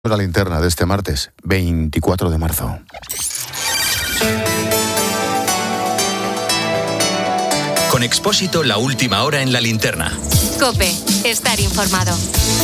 La linterna de este martes, 24 de marzo. Con Expósito, la última hora en la linterna. COPE, estar informado.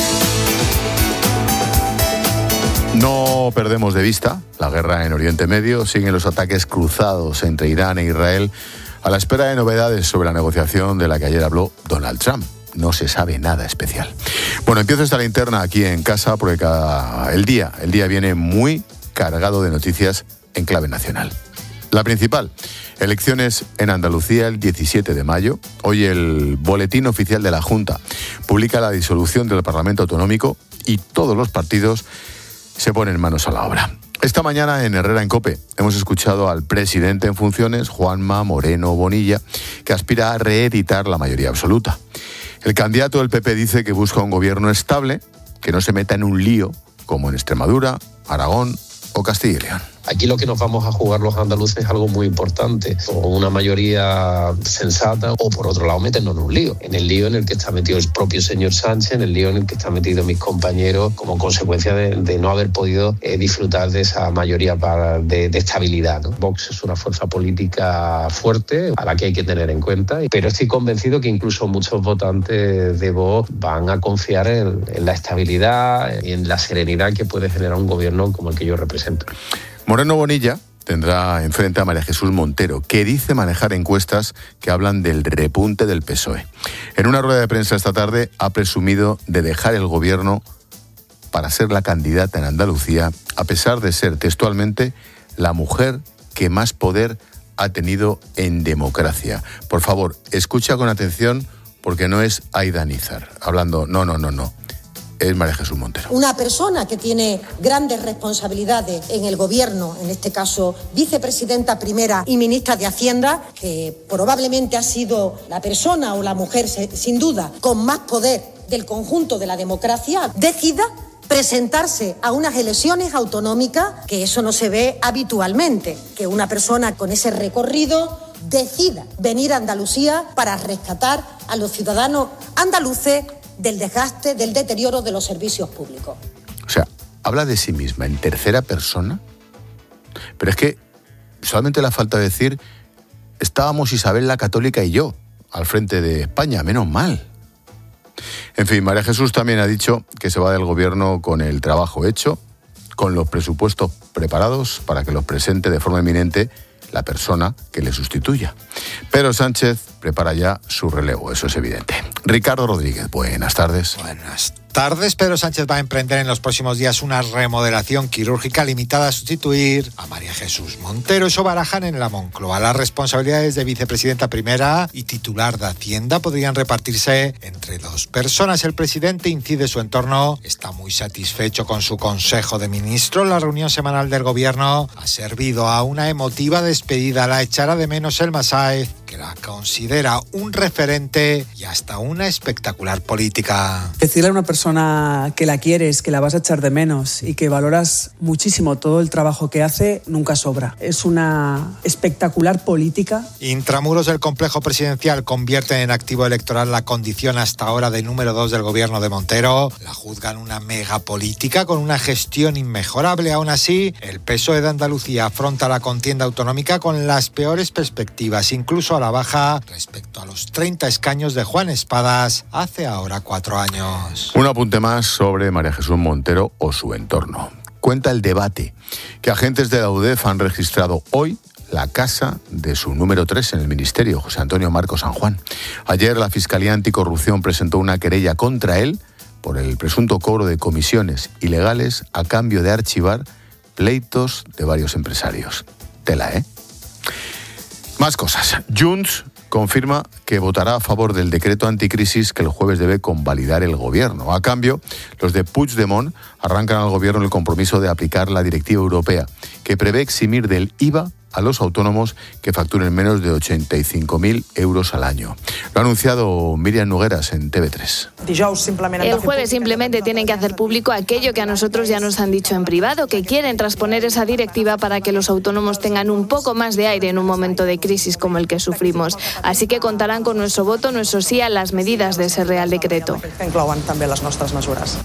No perdemos de vista la guerra en Oriente Medio. Siguen los ataques cruzados entre Irán e Israel a la espera de novedades sobre la negociación de la que ayer habló Donald Trump. No se sabe nada especial. Bueno, empiezo esta linterna aquí en casa porque el día viene muy cargado de noticias en clave nacional. La principal, elecciones en Andalucía el 17 de mayo. Hoy el Boletín Oficial de la Junta publica la disolución del Parlamento Autonómico y todos los partidos se ponen manos a la obra. Esta mañana en Herrera en COPE hemos escuchado al presidente en funciones, Juanma Moreno Bonilla, que aspira a reeditar la mayoría absoluta. El candidato del PP dice que busca un gobierno estable, que no se meta en un lío como en Extremadura, Aragón o Castilla y León. Aquí lo que nos vamos a jugar los andaluces es algo muy importante, o una mayoría sensata, o por otro lado meternos en un lío, en el lío en el que está metido el propio señor Sánchez, en el lío en el que están metidos mis compañeros como consecuencia de no haber podido disfrutar de esa mayoría de estabilidad, ¿no? Vox es una fuerza política fuerte a la que hay que tener en cuenta, pero estoy convencido que incluso muchos votantes de Vox van a confiar en la estabilidad y en la serenidad que puede generar un gobierno como el que yo represento. Moreno Bonilla tendrá enfrente a María Jesús Montero, que dice manejar encuestas que hablan del repunte del PSOE. En una rueda de prensa esta tarde ha presumido de dejar el gobierno para ser la candidata en Andalucía, a pesar de ser textualmente la mujer que más poder ha tenido en democracia. Por favor, escucha con atención porque no es Aida Nízar hablando, no. Es María Jesús Montero. Una persona que tiene grandes responsabilidades en el gobierno, en este caso vicepresidenta primera y ministra de Hacienda, que probablemente ha sido la persona o la mujer, sin duda, con más poder del conjunto de la democracia, decida presentarse a unas elecciones autonómicas, que eso no se ve habitualmente, que una persona con ese recorrido decida venir a Andalucía para rescatar a los ciudadanos andaluces del desgaste, del deterioro de los servicios públicos. O sea, habla de sí misma en tercera persona, pero es que solamente le falta decir, estábamos Isabel la Católica y yo al frente de España, menos mal. En fin, María Jesús también ha dicho que se va del gobierno con el trabajo hecho, con los presupuestos preparados para que los presente de forma inminente la persona que le sustituya. Pero Sánchez prepara ya su relevo, eso es evidente. Ricardo Rodríguez, buenas tardes. Buenas tardes. Pedro Sánchez va a emprender en los próximos días una remodelación quirúrgica limitada a sustituir a María Jesús Montero. Eso barajan en la Moncloa. Las responsabilidades de vicepresidenta primera y titular de Hacienda podrían repartirse entre dos personas. El presidente incide su entorno. Está muy satisfecho con su Consejo de Ministros. La reunión semanal del gobierno ha servido a una emotiva despedida. La echará de menos el Masáez, que la considera un referente y hasta una espectacular política. Decirle a una persona que la quieres, que la vas a echar de menos y que valoras muchísimo todo el trabajo que hace, nunca sobra. Es una espectacular política. Intramuros del complejo presidencial convierten en activo electoral la condición hasta ahora de número 2 del gobierno de Montero. La juzgan una megapolítica con una gestión inmejorable. Aún así, el PSOE de Andalucía afronta la contienda autonómica con las peores perspectivas, incluso a la baja respecto a los 30 escaños de Juan Espadas hace ahora 4 años. Un apunte más sobre María Jesús Montero o su entorno. Cuenta el debate que agentes de la UDEF han registrado hoy la casa de su número 3 en el Ministerio, José Antonio Marcos San Juan. Ayer la Fiscalía Anticorrupción presentó una querella contra él por el presunto cobro de comisiones ilegales a cambio de archivar pleitos de varios empresarios. Tela, ¿eh? Más cosas. Junts confirma que votará a favor del decreto anticrisis que el jueves debe convalidar el gobierno. A cambio, los de Puigdemont arrancan al gobierno el compromiso de aplicar la directiva europea que prevé eximir del IVA a los autónomos que facturen menos de 85.000 euros al año. Lo ha anunciado Míriam Nogueras en TV3. El jueves simplemente tienen que hacer público aquello que a nosotros ya nos han dicho en privado, que quieren transponer esa directiva para que los autónomos tengan un poco más de aire en un momento de crisis como el que sufrimos. Así que contarán con nuestro voto, nuestro sí a las medidas de ese Real Decreto.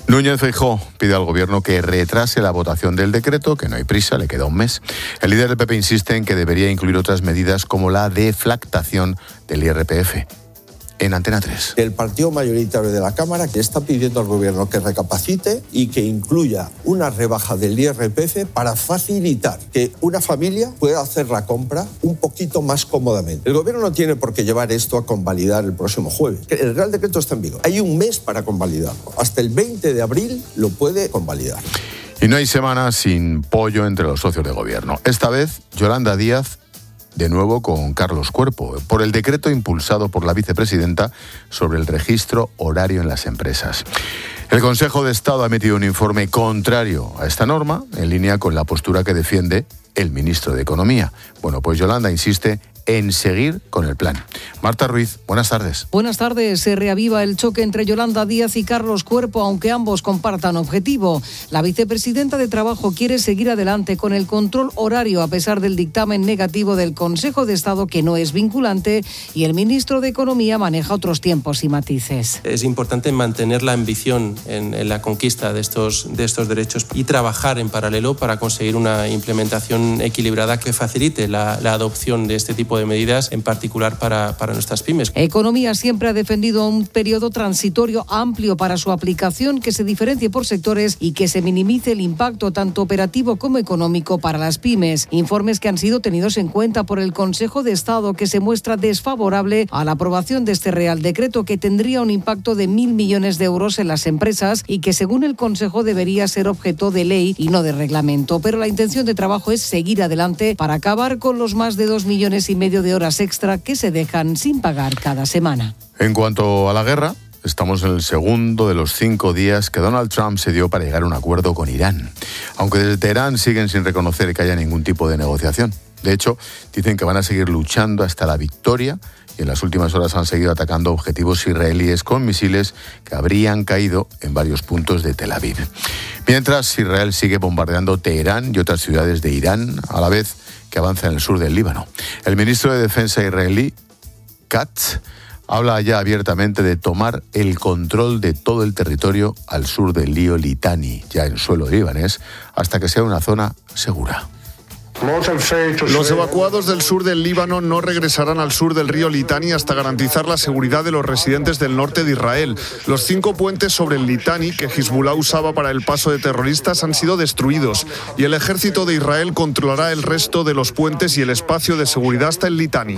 Núñez Feijóo pide al Gobierno que retrase la votación del decreto, que no hay prisa, le queda un mes. El líder del PP insiste en que debería incluir otras medidas como la deflactación del IRPF. En Antena 3. El partido mayoritario de la Cámara que está pidiendo al Gobierno que recapacite y que incluya una rebaja del IRPF para facilitar que una familia pueda hacer la compra un poquito más cómodamente. El Gobierno no tiene por qué llevar esto a convalidar el próximo jueves. El Real Decreto está en vigor. Hay un mes para convalidarlo. Hasta el 20 de abril lo puede convalidar. Y no hay semana sin pollo entre los socios de Gobierno. Esta vez, Yolanda Díaz de nuevo con Carlos Cuerpo, por el decreto impulsado por la vicepresidenta sobre el registro horario en las empresas. El Consejo de Estado ha emitido un informe contrario a esta norma, en línea con la postura que defiende el ministro de Economía. Bueno, pues Yolanda insiste en seguir con el plan. Marta Ruiz, buenas tardes. Buenas tardes. Se reaviva el choque entre Yolanda Díaz y Carlos Cuerpo, aunque ambos compartan objetivo. La vicepresidenta de Trabajo quiere seguir adelante con el control horario a pesar del dictamen negativo del Consejo de Estado, que no es vinculante, y el ministro de Economía maneja otros tiempos y matices. Es importante mantener la ambición en la conquista de estos derechos y trabajar en paralelo para conseguir una implementación equilibrada que facilite la adopción de este tipo de medidas, en particular para nuestras pymes. Economía siempre ha defendido un periodo transitorio amplio para su aplicación, que se diferencie por sectores y que se minimice el impacto tanto operativo como económico para las pymes. Informes que han sido tenidos en cuenta por el Consejo de Estado, que se muestra desfavorable a la aprobación de este Real Decreto, que tendría un impacto de 1.000 millones de euros en las empresas y que, según el Consejo, debería ser objeto de ley y no de reglamento. Pero la intención de Trabajo es seguir adelante para acabar con los más de 2,5 millones de horas extra que se dejan sin pagar cada semana. En cuanto a la guerra, estamos en el segundo de los 5 días que Donald Trump se dio para llegar a un acuerdo con Irán. Aunque desde Teherán siguen sin reconocer que haya ningún tipo de negociación. De hecho, dicen que van a seguir luchando hasta la victoria y en las últimas horas han seguido atacando objetivos israelíes con misiles que habrían caído en varios puntos de Tel Aviv. Mientras, Israel sigue bombardeando Teherán y otras ciudades de Irán a la vez que avanza en el sur del Líbano. El ministro de Defensa israelí, Katz, habla ya abiertamente de tomar el control de todo el territorio al sur del río Litani, ya en suelo libanés, hasta que sea una zona segura. Los evacuados del sur del Líbano no regresarán al sur del río Litani hasta garantizar la seguridad de los residentes del norte de Israel. Los 5 puentes sobre el Litani que Hezbollah usaba para el paso de terroristas han sido destruidos y el ejército de Israel controlará el resto de los puentes y el espacio de seguridad hasta el Litani.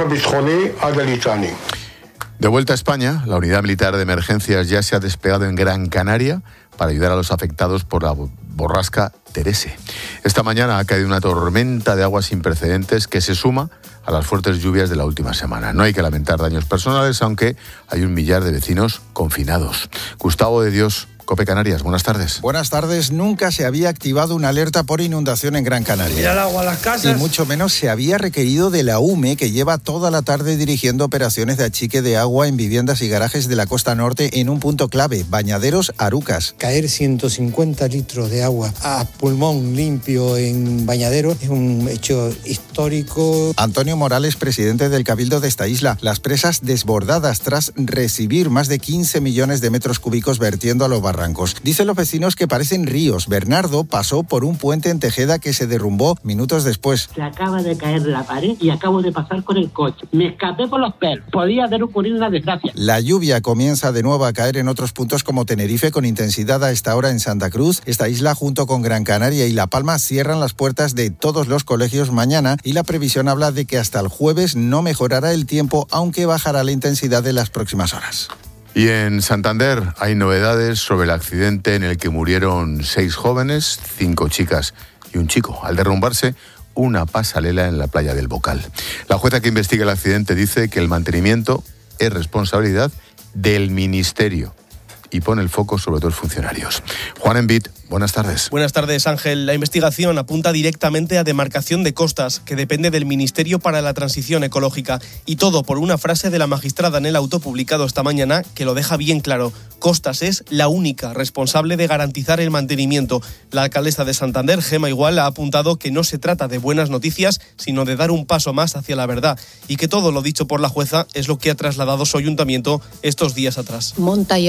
De vuelta a España, la unidad militar de emergencias ya se ha desplegado en Gran Canaria para ayudar a los afectados por la borrasca Terese. Esta mañana ha caído una tormenta de agua sin precedentes que se suma a las fuertes lluvias de la última semana. No hay que lamentar daños personales, aunque hay 1 millar de vecinos confinados. Gustavo de Dios, COPE Canarias, buenas tardes. Buenas tardes. Nunca se había activado una alerta por inundación en Gran Canaria. Mira el agua a las casas. Y mucho menos se había requerido de la UME, que lleva toda la tarde dirigiendo operaciones de achique de agua en viviendas y garajes de la costa norte en un punto clave, Bañaderos Arucas. Caer 150 litros de agua a pulmón limpio en Bañaderos es un hecho histórico. Antonio Morales, presidente del Cabildo de esta isla. Las presas desbordadas tras recibir más de 15 millones de metros cúbicos vertiendo a los barrancos. Dicen los vecinos que parecen ríos. Bernardo pasó por un puente en Tejeda que se derrumbó minutos después. Se acaba de caer la pared y acabo de pasar con el coche. Me escapé por los pelos. Podía haber ocurrido una desgracia. La lluvia comienza de nuevo a caer en otros puntos como Tenerife, con intensidad a esta hora en Santa Cruz. Esta isla, junto con Gran Canaria y La Palma, cierran las puertas de todos los colegios mañana y la previsión habla de que hasta el jueves no mejorará el tiempo, aunque bajará la intensidad de las próximas horas. Y en Santander hay novedades sobre el accidente en el que murieron 6 jóvenes, 5 chicas y un chico, al derrumbarse una pasarela en la playa del Bocal. La jueza que investiga el accidente dice que el mantenimiento es responsabilidad del Ministerio y pone el foco sobre todo los funcionarios. Juan Envit, buenas tardes. Buenas tardes, Ángel. La investigación apunta directamente a demarcación de costas, que depende del Ministerio para la Transición Ecológica. Y todo por una frase de la magistrada en el auto publicado esta mañana que lo deja bien claro. Costas es la única responsable de garantizar el mantenimiento. La alcaldesa de Santander, Gema Igual, ha apuntado que no se trata de buenas noticias, sino de dar un paso más hacia la verdad. Y que todo lo dicho por la jueza es lo que ha trasladado su ayuntamiento estos días atrás. Monta y arma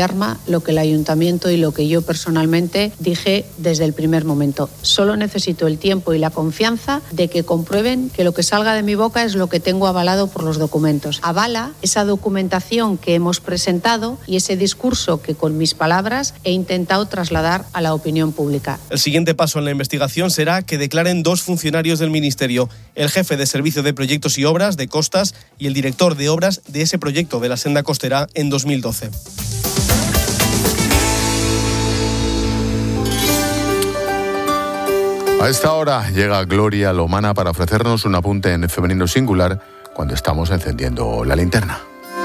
lo que el ayuntamiento y lo que yo personalmente dije desde el primer momento. Solo necesito el tiempo y la confianza de que comprueben que lo que salga de mi boca es lo que tengo avalado por los documentos. Avala esa documentación que hemos presentado y ese discurso que con mis palabras he intentado trasladar a la opinión pública. El siguiente paso en la investigación será que declaren 2 funcionarios del Ministerio, el jefe de Servicio de Proyectos y Obras de Costas y el director de obras de ese proyecto de la senda costera en 2012. A esta hora llega Gloria Lomana para ofrecernos un apunte en femenino singular cuando estamos encendiendo la linterna.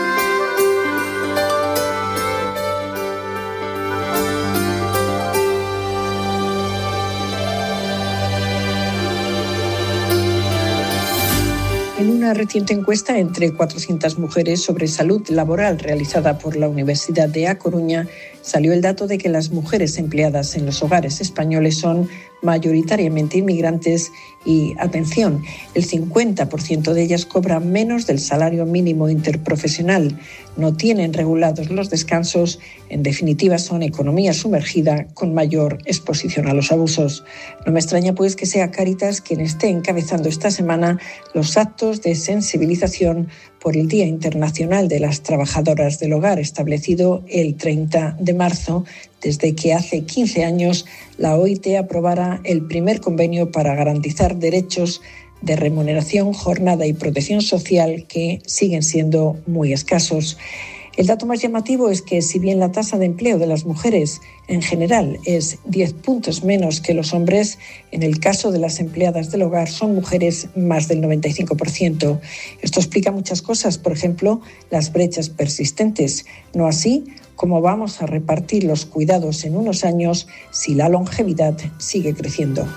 En una reciente encuesta entre 400 mujeres sobre salud laboral realizada por la Universidad de A Coruña, salió el dato de que las mujeres empleadas en los hogares españoles son mayoritariamente inmigrantes y, atención, el 50% de ellas cobran menos del salario mínimo interprofesional, no tienen regulados los descansos, en definitiva son economía sumergida con mayor exposición a los abusos. No me extraña pues que sea Cáritas quien esté encabezando esta semana los actos de sensibilización por el Día Internacional de las Trabajadoras del Hogar, establecido el 30 de marzo, desde que hace 15 años la OIT aprobara el primer convenio para garantizar derechos de remuneración, jornada y protección social que siguen siendo muy escasos. El dato más llamativo es que, si bien la tasa de empleo de las mujeres en general es 10 puntos menos que los hombres, en el caso de las empleadas del hogar son mujeres más del 95%. Esto explica muchas cosas, por ejemplo, las brechas persistentes. No así cómo vamos a repartir los cuidados en unos años si la longevidad sigue creciendo.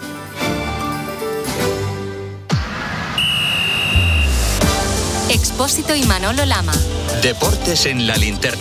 Expósito y Manolo Lama. Deportes en la linterna.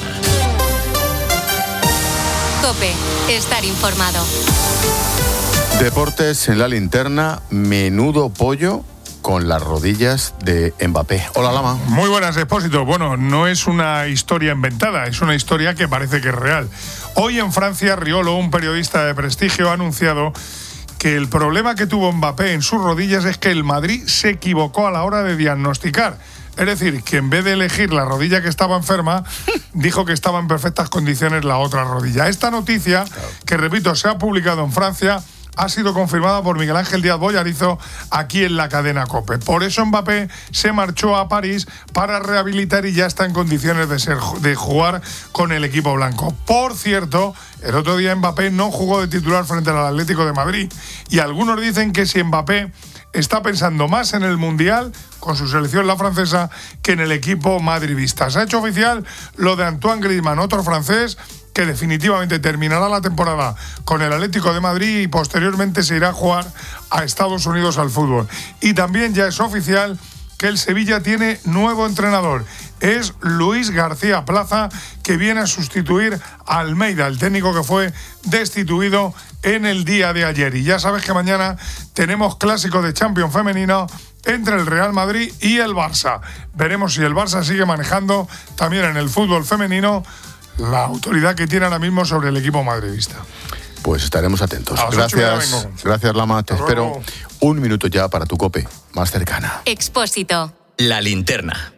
COPE. Estar informado. Deportes en la linterna. Menudo pollo con las rodillas de Mbappé. Hola, Lama. Muy buenas, Expósito. Bueno, no es una historia inventada, es una historia que parece que es real. Hoy en Francia, Riolo, un periodista de prestigio, ha anunciado que el problema que tuvo Mbappé en sus rodillas es que el Madrid se equivocó a la hora de diagnosticar. Es decir, que en vez de elegir la rodilla que estaba enferma, dijo que estaba en perfectas condiciones la otra rodilla. Esta noticia, que repito, se ha publicado en Francia, ha sido confirmada por Miguel Ángel Díaz Bollarizo aquí en la cadena COPE. Por eso Mbappé se marchó a París para rehabilitar y ya está en condiciones de jugar con el equipo blanco. Por cierto, el otro día Mbappé no jugó de titular frente al Atlético de Madrid y algunos dicen que si Mbappé está pensando más en el Mundial con su selección, la francesa, que en el equipo madridista. Se ha hecho oficial lo de Antoine Griezmann, otro francés que definitivamente terminará la temporada con el Atlético de Madrid y posteriormente se irá a jugar a Estados Unidos al fútbol. Y también ya es oficial que el Sevilla tiene nuevo entrenador. Es Luis García Plaza, que viene a sustituir a Almeida, el técnico que fue destituido en el día de ayer. Y ya sabes que mañana tenemos clásico de Champions femenino entre el Real Madrid y el Barça. Veremos si el Barça sigue manejando también en el fútbol femenino la autoridad que tiene ahora mismo sobre el equipo madridista. Pues estaremos atentos. Gracias, Lama. Te espero un minuto ya para tu COPE más cercana. Expósito. La linterna.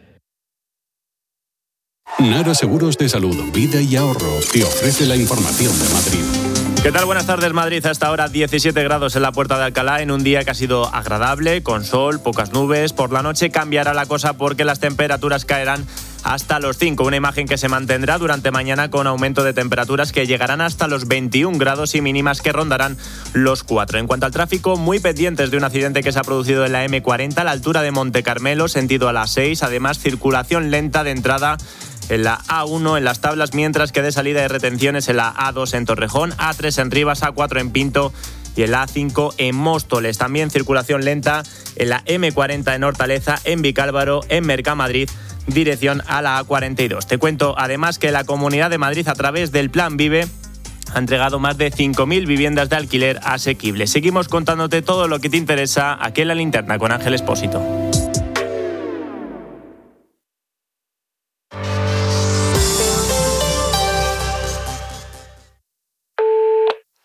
Nara Seguros de Salud, Vida y Ahorro te ofrece la información de Madrid. ¿Qué tal? Buenas tardes, Madrid. Hasta ahora 17 grados en la Puerta de Alcalá, en un día que ha sido agradable, con sol, pocas nubes. Por la noche cambiará la cosa porque las temperaturas caerán hasta los 5. Una imagen que se mantendrá durante mañana con aumento de temperaturas que llegarán hasta los 21 grados y mínimas que rondarán los 4. En cuanto al tráfico, muy pendientes de un accidente que se ha producido en la M40 a la altura de Monte Carmelo, sentido a la 6. Además, circulación lenta de entrada en la A1 en Las Tablas, mientras que de salida de retenciones en la A2 en Torrejón, A3 en Rivas, A4 en Pinto y en la A5 en Móstoles. También circulación lenta en la M40 en Hortaleza, en Vicálvaro, en Mercamadrid, dirección a la A42. Te cuento además que la Comunidad de Madrid, a través del Plan Vive, ha entregado más de 5.000 viviendas de alquiler asequibles. Seguimos contándote todo lo que te interesa aquí en La Linterna con Ángel Expósito.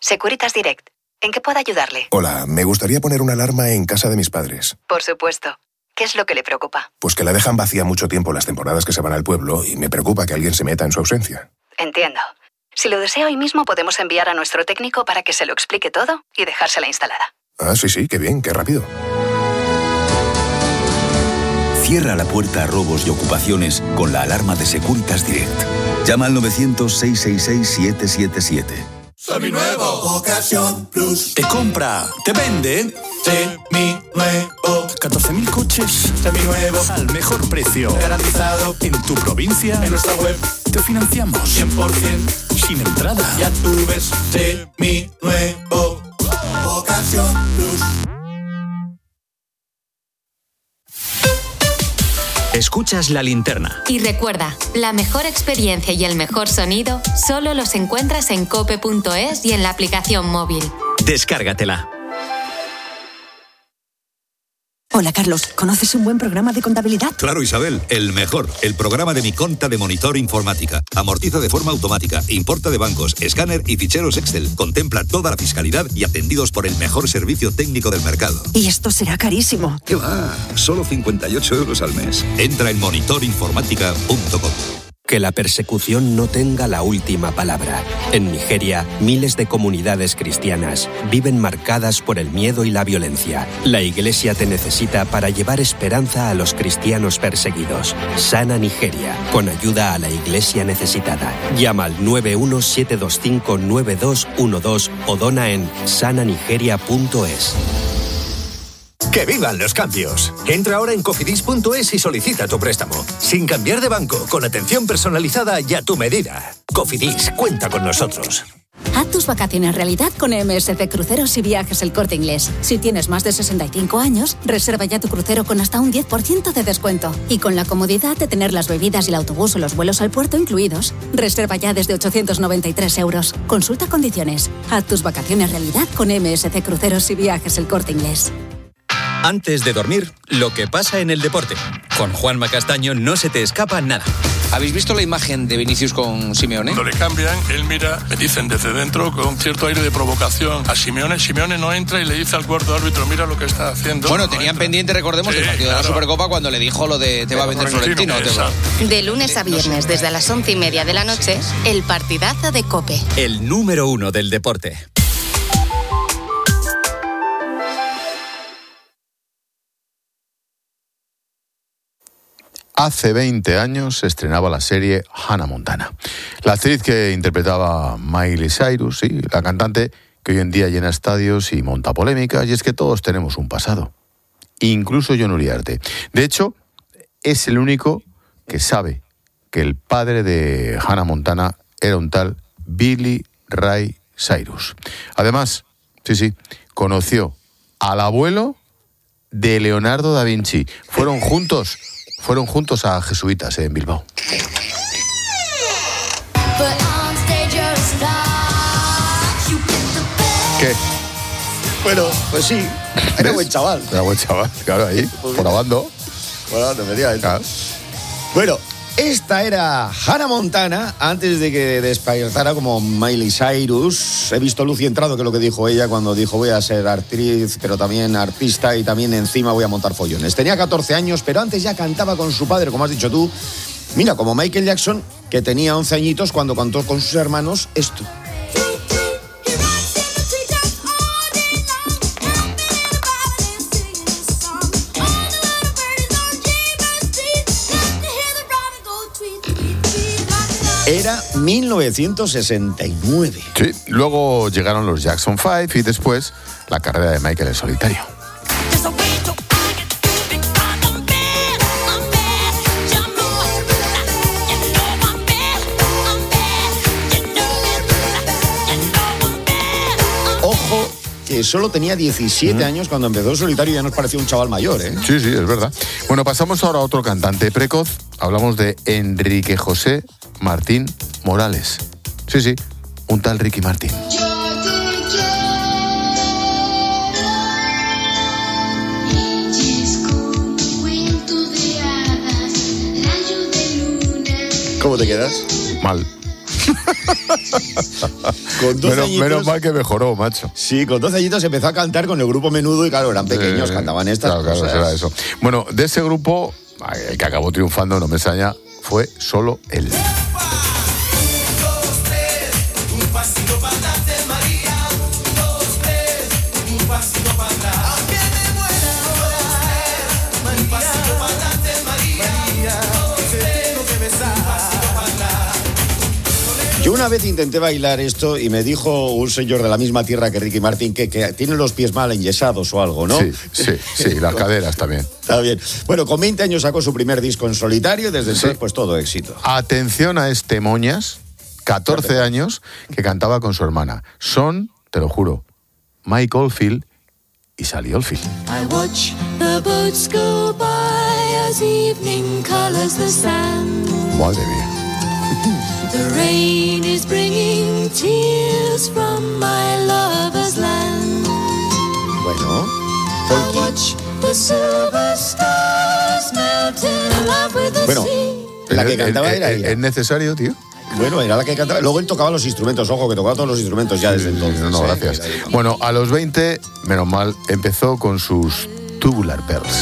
Securitas Direct. ¿En qué puedo ayudarle? Hola, me gustaría poner una alarma en casa de mis padres. Por supuesto. ¿Qué es lo que le preocupa? Pues que la dejan vacía mucho tiempo las temporadas que se van al pueblo y me preocupa que alguien se meta en su ausencia. Entiendo. Si lo desea hoy mismo podemos enviar a nuestro técnico para que se lo explique todo y dejársela instalada. Ah, sí, qué bien, qué rápido. Cierra la puerta a robos y ocupaciones con la alarma de Securitas Direct. Llama al 900-666-777. Seminuevo, Ocasión Plus. Te compra, te vende. Seminuevo. 14.000 coches. Seminuevos. Al mejor precio. Garantizado. En tu provincia. En nuestra web. Te financiamos. 100%. Sin entrada. Ya tú ves. Seminuevo. Ocasión Plus. Escuchas La Linterna. Y recuerda, la mejor experiencia y el mejor sonido solo los encuentras en cope.es y en la aplicación móvil. Descárgatela. Hola, Carlos. ¿Conoces un buen programa de contabilidad? Claro, Isabel. El mejor. El programa de Mi Conta de Monitor Informática. Amortiza de forma automática. Importa de bancos, escáner y ficheros Excel. Contempla toda la fiscalidad y atendidos por el mejor servicio técnico del mercado. Y esto será carísimo. ¿Qué va? Solo 58 euros al mes. Entra en monitorinformática.com. Que la persecución no tenga la última palabra. En Nigeria, miles de comunidades cristianas viven marcadas por el miedo y la violencia. La Iglesia te necesita para llevar esperanza a los cristianos perseguidos. Sana Nigeria, con ayuda a la Iglesia necesitada. Llama al 917259212 o dona en sananigeria.es. ¡Que vivan los cambios! Entra ahora en cofidis.es y solicita tu préstamo. Sin cambiar de banco, con atención personalizada y a tu medida. Cofidis, cuenta con nosotros. Haz tus vacaciones realidad con MSC Cruceros y Viajes El Corte Inglés. Si tienes más de 65 años, reserva ya tu crucero con hasta un 10% de descuento. Y con la comodidad de tener las bebidas y el autobús o los vuelos al puerto incluidos. Reserva ya desde 893 euros. Consulta condiciones. Haz tus vacaciones realidad con MSC Cruceros y Viajes El Corte Inglés. Antes de dormir, lo que pasa en el deporte. Con Juanma Castaño no se te escapa nada. ¿Habéis visto la imagen de Vinicius con Simeone? Cuando le cambian, él mira, me dicen desde dentro, con cierto aire de provocación a Simeone. Simeone no entra y le dice al cuarto árbitro, mira lo que está haciendo. Bueno, tenían pendiente, recordemos, el partido de la Supercopa cuando le dijo lo de te va a vender Florentino. De lunes a viernes, desde las 11:30 de la noche, el partidazo de COPE. El número 1 del deporte. Hace 20 años se estrenaba la serie Hannah Montana. La actriz que interpretaba Miley Cyrus, sí, la cantante que hoy en día llena estadios y monta polémicas, y es que todos tenemos un pasado. Incluso Jon Uriarte. De hecho, es el único que sabe que el padre de Hannah Montana era un tal Billy Ray Cyrus. Además, sí, conoció al abuelo de Leonardo da Vinci. Fueron juntos a jesuitas en Bilbao. ¿Qué? Bueno, pues sí, era buen chaval. Era buen chaval, claro, ahí, por abando. Bueno, efectivamente. Bueno, esta era Hannah Montana antes de que despertara como Miley Cyrus. He visto Lucy Entrado, que es lo que dijo ella cuando dijo voy a ser actriz, pero también artista y también encima voy a montar follones. Tenía 14 años, pero antes ya cantaba con su padre, como has dicho tú. Mira, como Michael Jackson, que tenía 11 añitos cuando cantó con sus hermanos esto. Era 1969. Sí, luego llegaron los Jackson 5 y después la carrera de Michael en solitario. Ojo, que solo tenía 17 años cuando empezó en solitario y ya nos parecía un chaval mayor, ¿eh? Sí, es verdad. Bueno, pasamos ahora a otro cantante precoz. Hablamos de Enrique José Martín Morales. Sí, un tal Ricky Martín. ¿Cómo te quedas? Mal. Con 12 añitos, menos mal que mejoró, macho. Sí, con 12 añitos empezó a cantar con el grupo Menudo y claro, eran pequeños, cantaban estas cosas. Claro, era eso. Bueno, de ese grupo, el que acabó triunfando, no me extraña, fue solo él. Yo una vez intenté bailar esto y me dijo un señor de la misma tierra que Ricky Martin que tiene los pies mal enyesados o algo, ¿no? Sí, las caderas también. Está bien. Bueno, con 20 años sacó su primer disco en solitario y desde entonces pues todo éxito. Atención a este moñas, 14 años, que cantaba con su hermana. Son, te lo juro, Mike Oldfield y Sally Oldfield. I watch the boats go by as evening colors the sand. Madre mía. The rain is bringing tears from my lover's land. Bueno, I watch the silver stars melt in love with the sea. La que cantaba era ella. ¿Es necesario, tío? Bueno, era la que cantaba. Luego él tocaba los instrumentos. Ojo, que tocaba todos los instrumentos ya desde entonces. No, gracias. Bueno, a los 20, menos mal, empezó con sus Tubular Bells.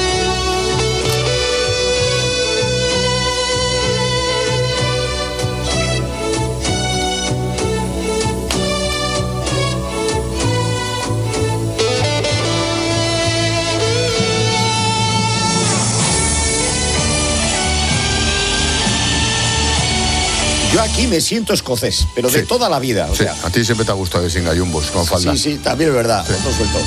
Yo aquí me siento escocés, pero de toda la vida. O sea. A ti siempre te ha gustado de sin gallumbos, con falda. Sí, también es verdad. Todo suelto.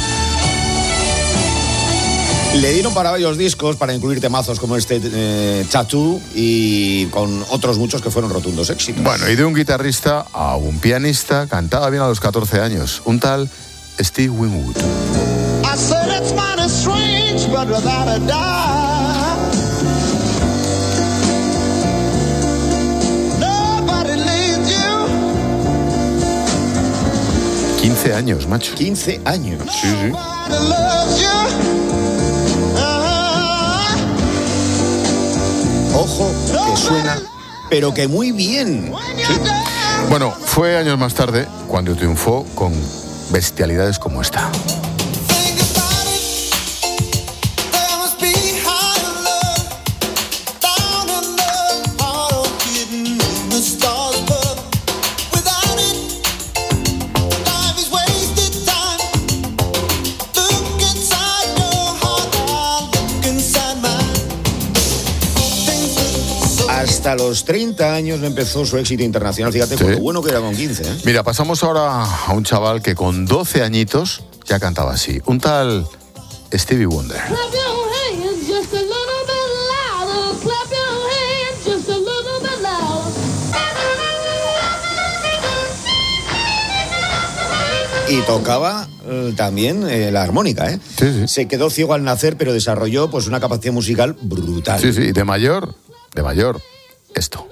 Le dieron para varios discos para incluir temazos como este Tattoo y con otros muchos que fueron rotundos éxitos. Bueno, y de un guitarrista a un pianista, cantaba bien a los 14 años. Un tal Steve Winwood. I said it's mighty strange, but without a doubt. 15 años, macho. 15 años. Sí. Ojo, que suena, pero que muy bien. ¿Sí? Bueno, fue años más tarde cuando triunfó con bestialidades como esta. Hasta los 30 años empezó su éxito internacional. Fíjate, con lo bueno que era con 15. Mira, pasamos ahora a un chaval que con 12 añitos ya cantaba así. Un tal Stevie Wonder. Y tocaba también la armónica, ¿eh? Sí. Se quedó ciego al nacer, pero desarrolló pues una capacidad musical brutal. Sí, y de mayor, esto.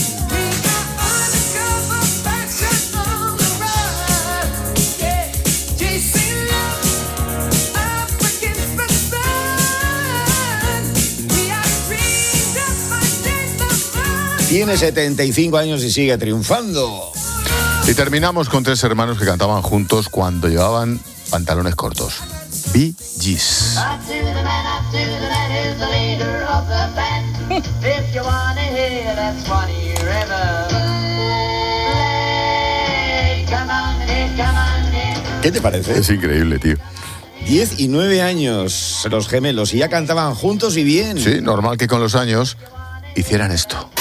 Tiene 75 años y sigue triunfando. Y terminamos con tres hermanos que cantaban juntos cuando llevaban pantalones cortos. Bee Gees. ¿Qué te parece? Es increíble, tío. 10 y 9 años los gemelos y ya cantaban juntos y bien. Sí, normal que con los años hicieran esto.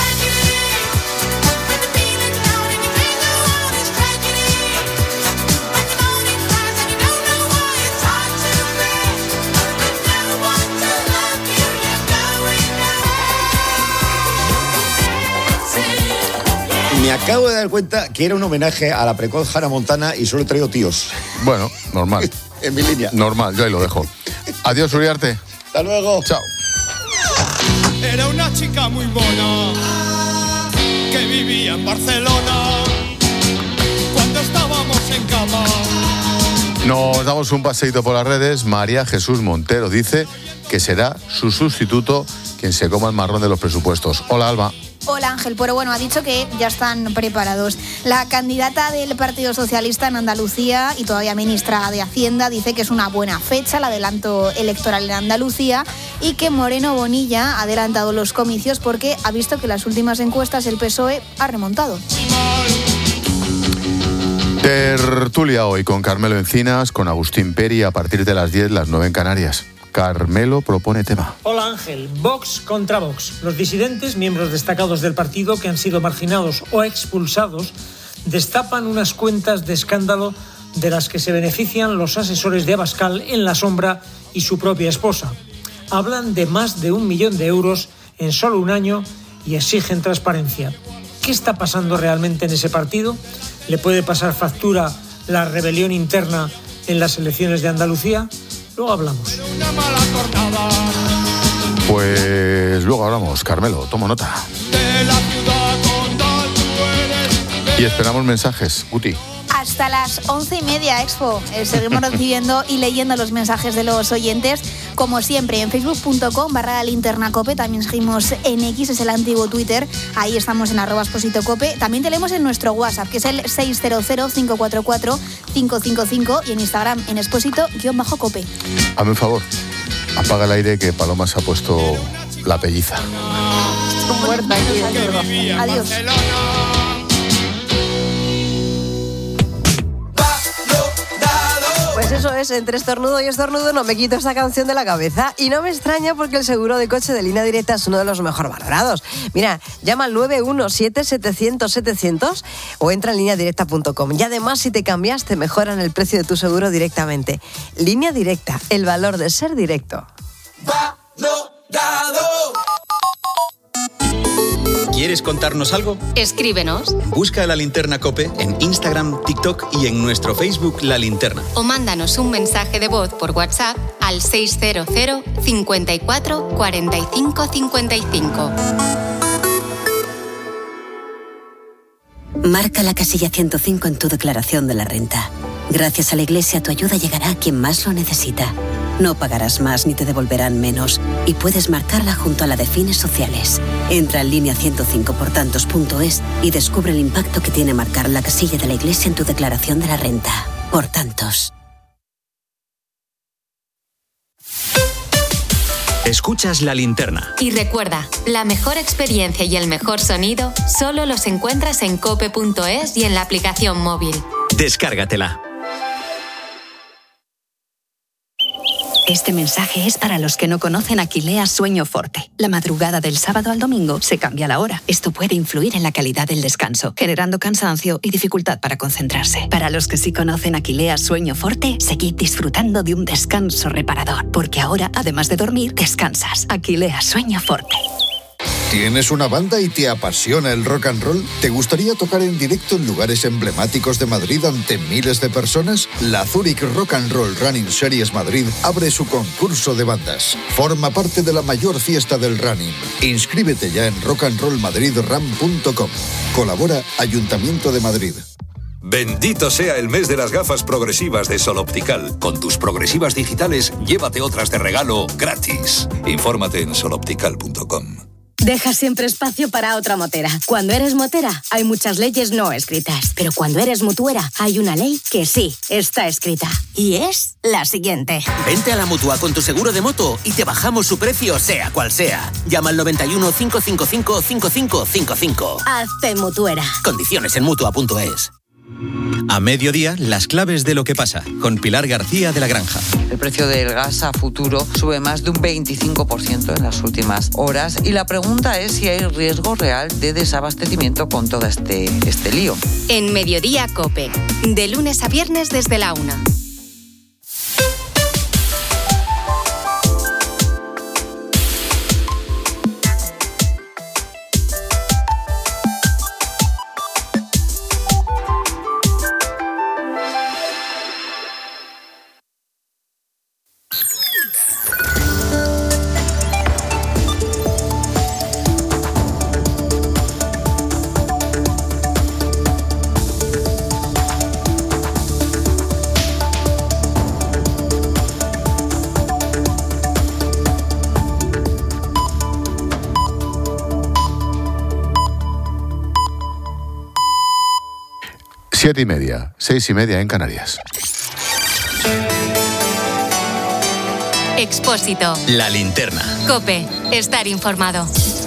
Me acabo de dar cuenta que era un homenaje a la precoz Hannah Montana y solo he traído tíos. Bueno, normal. En mi línea. Normal, yo ahí lo dejo. Adiós, Uriarte. Hasta luego. Chao. Era una chica muy mona que vivía en Barcelona cuando estábamos en cama. Nos damos un paseíto por las redes. María Jesús Montero dice que será su sustituto quien se coma el marrón de los presupuestos. Hola, Alba. Hola Ángel, pero bueno, ha dicho que ya están preparados. La candidata del Partido Socialista en Andalucía y todavía ministra de Hacienda dice que es una buena fecha el adelanto electoral en Andalucía y que Moreno Bonilla ha adelantado los comicios porque ha visto que en las últimas encuestas el PSOE ha remontado. Tertulia hoy con Carmelo Encinas, con Agustín Peri a partir de las 10, las 9 en Canarias. Carmelo propone tema. Hola Ángel, Vox contra Vox. Los disidentes, miembros destacados del partido que han sido marginados o expulsados, destapan unas cuentas de escándalo de las que se benefician los asesores de Abascal en la sombra y su propia esposa. Hablan de más de 1 millón de euros en solo un año y exigen transparencia. ¿Qué está pasando realmente en ese partido? ¿Le puede pasar factura la rebelión interna en las elecciones de Andalucía? Luego hablamos. Pues luego hablamos, Carmelo, tomo nota. Y esperamos mensajes, Guti. Hasta las 11:30, Expo. Seguimos recibiendo y leyendo los mensajes de los oyentes, como siempre, en facebook.com/linternacope. También seguimos en X, es el antiguo Twitter. Ahí estamos en @expositocope. También tenemos en nuestro WhatsApp, que es el 600-544-555, y en Instagram, en exposito_cope. Hazme un favor, apaga el aire que Paloma se ha puesto la pelliza. Estoy muerta aquí. Adiós. Pues eso es, entre estornudo y estornudo no me quito esta canción de la cabeza. Y no me extraña porque el seguro de coche de Línea Directa es uno de los mejor valorados. Mira, llama al 917-700-700 o entra en lineadirecta.com. Y además, si te cambias, te mejoran el precio de tu seguro directamente. Línea Directa, el valor de ser directo. ¿Quieres contarnos algo? Escríbenos. Busca La Linterna COPE en Instagram, TikTok y en nuestro Facebook La Linterna. O mándanos un mensaje de voz por WhatsApp al 600 54 45 55. Marca la casilla 105 en tu declaración de la renta. Gracias a la Iglesia, tu ayuda llegará a quien más lo necesita. No pagarás más ni te devolverán menos y puedes marcarla junto a la de fines sociales. Entra en línea105portantos.es y descubre el impacto que tiene marcar la casilla de la Iglesia en tu declaración de la renta. Por tantos. Escuchas La Linterna. Y recuerda, la mejor experiencia y el mejor sonido solo los encuentras en cope.es y en la aplicación móvil. Descárgatela. Este mensaje es para los que no conocen Aquilea Sueño Forte. La madrugada del sábado al domingo se cambia la hora. Esto puede influir en la calidad del descanso, generando cansancio y dificultad para concentrarse. Para los que sí conocen Aquilea Sueño Forte, seguid disfrutando de un descanso reparador, porque ahora, además de dormir, descansas. Aquilea Sueño Forte. ¿Tienes una banda y te apasiona el rock and roll? ¿Te gustaría tocar en directo en lugares emblemáticos de Madrid ante miles de personas? La Zurich Rock and Roll Running Series Madrid abre su concurso de bandas. Forma parte de la mayor fiesta del running. Inscríbete ya en rockandrollmadridrun.com. Colabora Ayuntamiento de Madrid. Bendito sea el mes de las gafas progresivas de Sol Optical. Con tus progresivas digitales, llévate otras de regalo gratis. Infórmate en soloptical.com. Deja siempre espacio para otra motera. Cuando eres motera, hay muchas leyes no escritas. Pero cuando eres mutuera, hay una ley que sí está escrita. Y es la siguiente. Vente a la Mutua con tu seguro de moto y te bajamos su precio sea cual sea. Llama al 91 555 5555. Hazte mutuera. Condiciones en Mutua.es. A mediodía, las claves de lo que pasa, con Pilar García de la Granja. El precio del gas a futuro sube más de un 25% en las últimas horas y la pregunta es si hay riesgo real de desabastecimiento con todo este lío. En Mediodía COPE, de lunes a viernes desde la 1. 7:30, 6:30 en Canarias. Expósito. La linterna. COPE. Estar informado.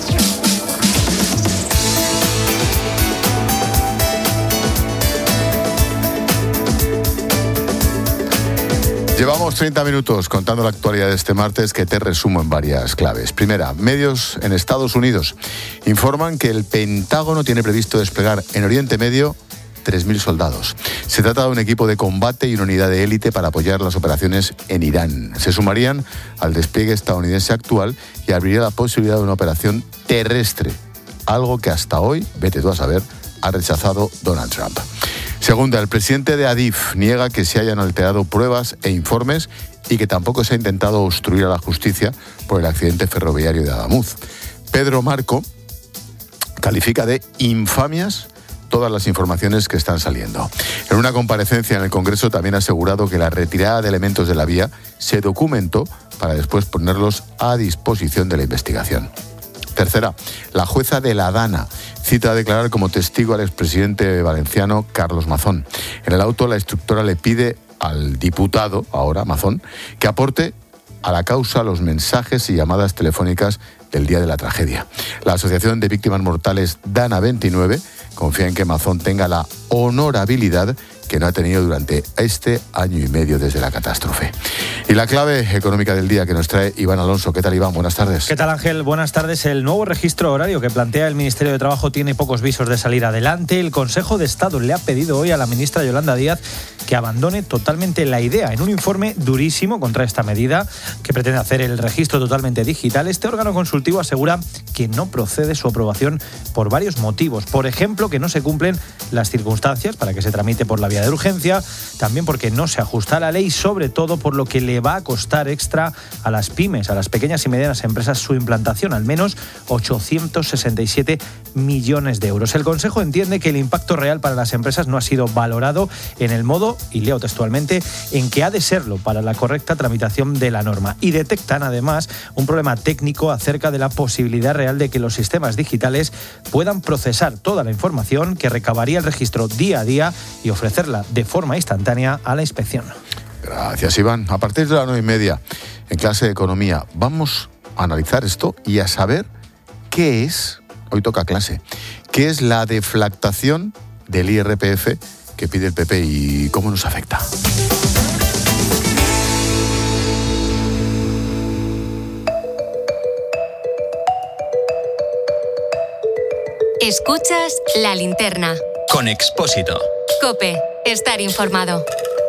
Llevamos 30 minutos contando la actualidad de este martes, que te resumo en varias claves. Primera, medios en Estados Unidos informan que el Pentágono tiene previsto desplegar en Oriente Medio 3.000 soldados. Se trata de un equipo de combate y una unidad de élite para apoyar las operaciones en Irán. Se sumarían al despliegue estadounidense actual y abriría la posibilidad de una operación terrestre, algo que hasta hoy, vete tú a saber, ha rechazado Donald Trump. Segunda, el presidente de Adif niega que se hayan alterado pruebas e informes y que tampoco se ha intentado obstruir a la justicia por el accidente ferroviario de Adamuz. Pedro Marco califica de infamias todas las informaciones que están saliendo. En una comparecencia en el Congreso también ha asegurado que la retirada de elementos de la vía se documentó para después ponerlos a disposición de la investigación. Tercera, la jueza de La Dana cita a declarar como testigo al expresidente valenciano Carlos Mazón. En el auto, la instructora le pide al diputado, ahora Mazón, que aporte a la causa los mensajes y llamadas telefónicas del día de la tragedia. La Asociación de Víctimas Mortales Dana 29 confía en que Mazón tenga la honorabilidad que no ha tenido durante este año y medio desde la catástrofe. Y la clave económica del día que nos trae Iván Alonso. ¿Qué tal, Iván? Buenas tardes. ¿Qué tal, Ángel? Buenas tardes. El nuevo registro horario que plantea el Ministerio de Trabajo tiene pocos visos de salir adelante. El Consejo de Estado le ha pedido hoy a la ministra Yolanda Díaz que abandone totalmente la idea. En un informe durísimo contra esta medida, que pretende hacer el registro totalmente digital, este órgano consultivo asegura que no procede su aprobación por varios motivos. Por ejemplo, que no se cumplen las circunstancias para que se tramite por la vía de urgencia, también porque no se ajusta a la ley, sobre todo por lo que le va a costar extra a las pymes, a las pequeñas y medianas empresas, su implantación, al menos 867 millones de euros. El Consejo entiende que el impacto real para las empresas no ha sido valorado en el modo, y leo textualmente, en que ha de serlo para la correcta tramitación de la norma. Y detectan además un problema técnico acerca de la posibilidad real de que los sistemas digitales puedan procesar toda la información que recabaría el registro día a día y ofrecerla de forma instantánea a la inspección. Gracias, Iván. A partir de las 9:30, en clase de Economía, vamos a analizar esto y a saber qué es, hoy toca clase, qué es la deflactación del IRPF que pide el PP y cómo nos afecta. Escuchas La Linterna. Con Expósito. COPE. Estar informado.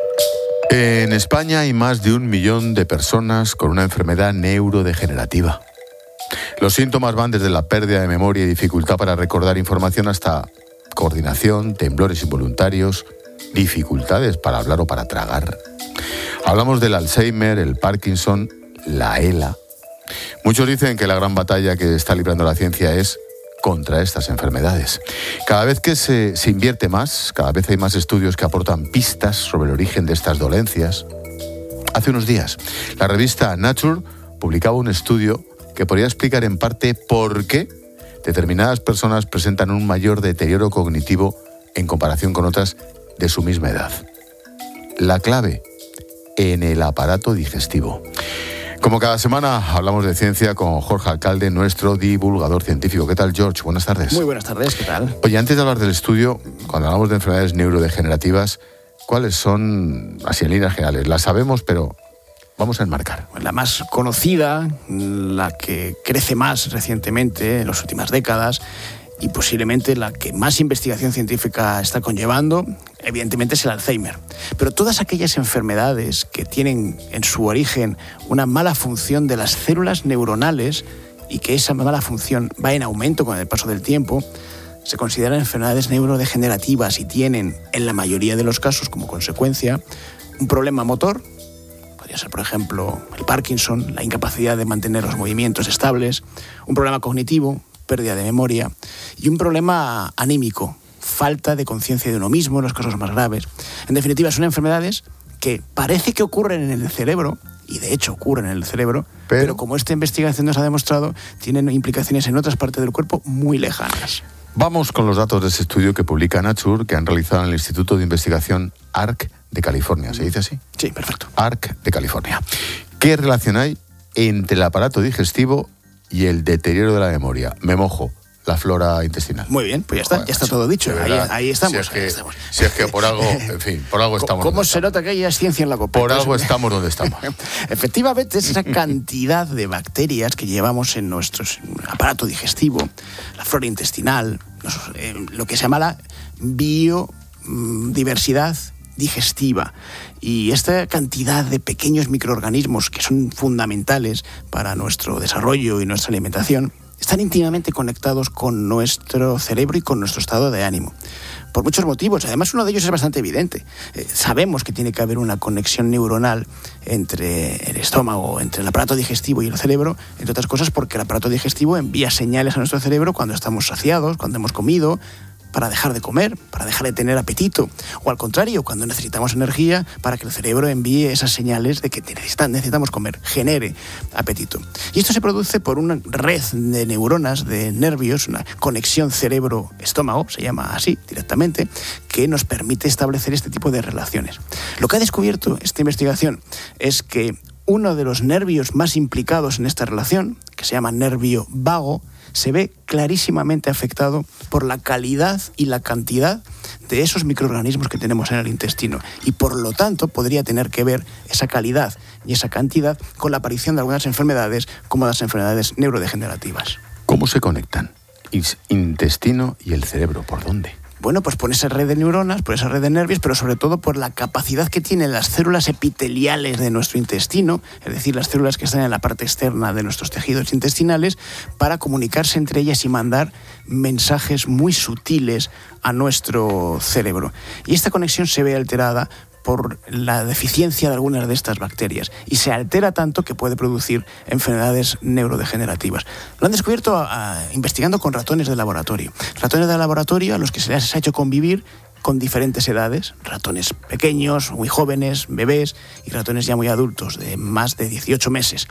En España hay más de 1 millón de personas con una enfermedad neurodegenerativa. Los síntomas van desde la pérdida de memoria y dificultad para recordar información hasta coordinación, temblores involuntarios, dificultades para hablar o para tragar. Hablamos del Alzheimer, el Parkinson, la ELA. Muchos dicen que la gran batalla que está librando la ciencia es contra estas enfermedades. Cada vez que se invierte más, cada vez hay más estudios que aportan pistas sobre el origen de estas dolencias. Hace unos días, la revista Nature publicaba un estudio que podría explicar en parte por qué determinadas personas presentan un mayor deterioro cognitivo en comparación con otras de su misma edad. La clave, en el aparato digestivo. Como cada semana hablamos de ciencia con Jorge Alcalde, nuestro divulgador científico. ¿Qué tal, George? Buenas tardes. Muy buenas tardes, ¿qué tal? Oye, antes de hablar del estudio, cuando hablamos de enfermedades neurodegenerativas, ¿cuáles son, así en líneas generales? Las sabemos, pero vamos a enmarcar. La más conocida, la que crece más recientemente, en las últimas décadas, y posiblemente la que más investigación científica está conllevando, evidentemente es el Alzheimer. Pero todas aquellas enfermedades que tienen en su origen una mala función de las células neuronales y que esa mala función va en aumento con el paso del tiempo, se consideran enfermedades neurodegenerativas y tienen, en la mayoría de los casos, como consecuencia, un problema motor. Podría ser, por ejemplo, el Parkinson, la incapacidad de mantener los movimientos estables, un problema cognitivo, pérdida de memoria, y un problema anímico, falta de conciencia de uno mismo en los casos más graves. En definitiva, son enfermedades que parece que ocurren en el cerebro, y de hecho ocurren en el cerebro, pero como esta investigación nos ha demostrado, tienen implicaciones en otras partes del cuerpo muy lejanas. Vamos con los datos de ese estudio que publica Nature, que han realizado en el Instituto de Investigación ARC de California. ¿Se dice así? Sí, perfecto. ARC de California. ¿Qué relación hay entre el aparato digestivo y el deterioro de la memoria? Me mojo. La flora intestinal. Muy bien, pues ya está todo dicho. Ahí estamos. Si es que por algo, en fin, por algo estamos. ¿Cómo se nota que hay ciencia en la copa? Por algo estamos donde estamos. Efectivamente, es esa cantidad de bacterias que llevamos en nuestro aparato digestivo, la flora intestinal, lo que se llama la biodiversidad digestiva. Y esta cantidad de pequeños microorganismos que son fundamentales para nuestro desarrollo y nuestra alimentación están íntimamente conectados con nuestro cerebro y con nuestro estado de ánimo. Por muchos motivos. Además, uno de ellos es bastante evidente. Sabemos que tiene que haber una conexión neuronal entre el estómago, entre el aparato digestivo y el cerebro, entre otras cosas porque el aparato digestivo envía señales a nuestro cerebro cuando estamos saciados, cuando hemos comido, para dejar de comer, para dejar de tener apetito. O al contrario, cuando necesitamos energía, para que el cerebro envíe esas señales de que necesitamos comer, genere apetito. Y esto se produce por una red de neuronas, de nervios, una conexión cerebro-estómago, se llama así directamente, que nos permite establecer este tipo de relaciones. Lo que ha descubierto esta investigación es que uno de los nervios más implicados en esta relación, que se llama nervio vago, se ve clarísimamente afectado por la calidad y la cantidad de esos microorganismos que tenemos en el intestino. Y por lo tanto podría tener que ver esa calidad y esa cantidad con la aparición de algunas enfermedades como las enfermedades neurodegenerativas. ¿Cómo se conectan intestino y el cerebro? ¿Por dónde? Bueno, pues por esa red de neuronas, por esa red de nervios, pero sobre todo por la capacidad que tienen las células epiteliales de nuestro intestino, es decir, las células que están en la parte externa de nuestros tejidos intestinales, para comunicarse entre ellas y mandar mensajes muy sutiles a nuestro cerebro. Y esta conexión se ve alterada por la deficiencia de algunas de estas bacterias y se altera tanto que puede producir enfermedades neurodegenerativas. Lo han descubierto investigando con ratones de laboratorio. Ratones de laboratorio a los que se les ha hecho convivir con diferentes edades, ratones pequeños, muy jóvenes, bebés y ratones ya muy adultos, de más de 18 meses.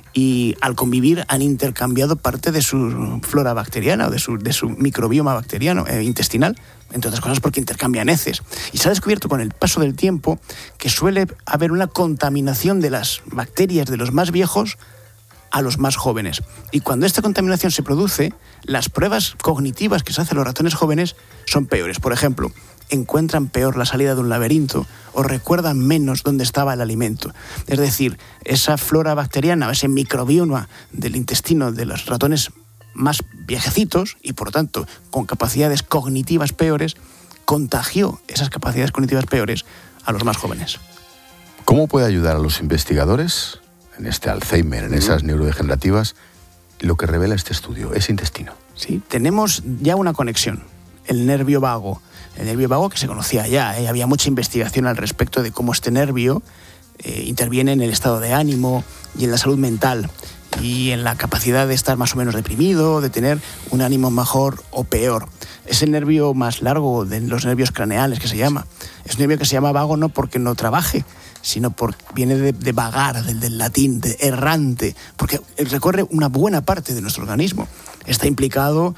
Y al convivir han intercambiado parte de su flora bacteriana o de su microbioma bacteriano, intestinal, entre otras cosas porque intercambian heces. Y se ha descubierto con el paso del tiempo que suele haber una contaminación de las bacterias de los más viejos a los más jóvenes. Y cuando esta contaminación se produce, las pruebas cognitivas que se hacen a los ratones jóvenes son peores. Por ejemplo, encuentran peor la salida de un laberinto o recuerdan menos dónde estaba el alimento. Es decir, esa flora bacteriana, ese microbioma del intestino de los ratones más viejecitos y por tanto con capacidades cognitivas peores, contagió esas capacidades cognitivas peores a los más jóvenes. ¿Cómo puede ayudar a los investigadores en este Alzheimer, en esas neurodegenerativas, lo que revela este estudio, ese intestino? Sí, tenemos ya una conexión, el nervio vago. El nervio vago que se conocía ya, había mucha investigación al respecto de cómo este nervio interviene en el estado de ánimo y en la salud mental y en la capacidad de estar más o menos deprimido, de tener un ánimo mejor o peor. Es el nervio más largo de los nervios craneales que se llama. Es un nervio que se llama vago no porque no trabaje, sino porque viene de vagar, del latín, de errante, porque recorre una buena parte de nuestro organismo. Está implicado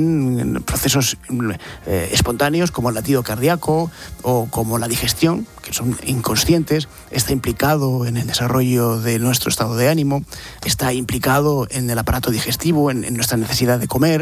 en procesos espontáneos como el latido cardíaco o como la digestión, que son inconscientes. Está implicado en el desarrollo de nuestro estado de ánimo. Está implicado en el aparato digestivo, en nuestra necesidad de comer.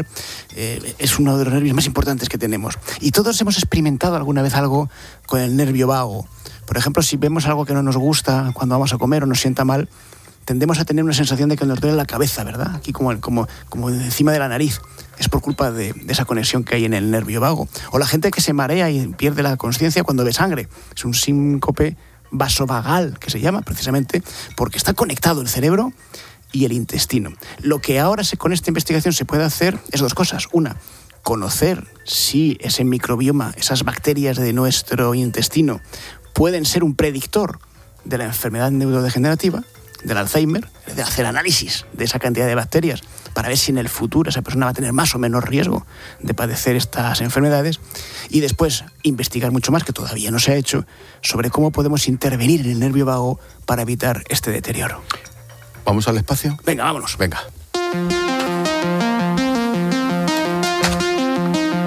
Es uno de los nervios más importantes que tenemos. Y todos hemos experimentado alguna vez algo con el nervio vago. Por ejemplo, si vemos algo que no nos gusta cuando vamos a comer o nos sienta mal, tendemos a tener una sensación de que nos duele la cabeza, ¿verdad? Aquí como encima de la nariz. Es por culpa de esa conexión que hay en el nervio vago. O la gente que se marea y pierde la conciencia cuando ve sangre. Es un síncope vasovagal, que se llama precisamente porque está conectado el cerebro y el intestino. Lo que ahora con esta investigación se puede hacer es dos cosas. Una, conocer si ese microbioma, esas bacterias de nuestro intestino, pueden ser un predictor de la enfermedad neurodegenerativa, del Alzheimer, de hacer análisis de esa cantidad de bacterias para ver si en el futuro esa persona va a tener más o menos riesgo de padecer estas enfermedades, y después investigar mucho más, que todavía no se ha hecho, sobre cómo podemos intervenir en el nervio vago para evitar este deterioro. ¿Vamos al espacio? Venga, vámonos. Venga.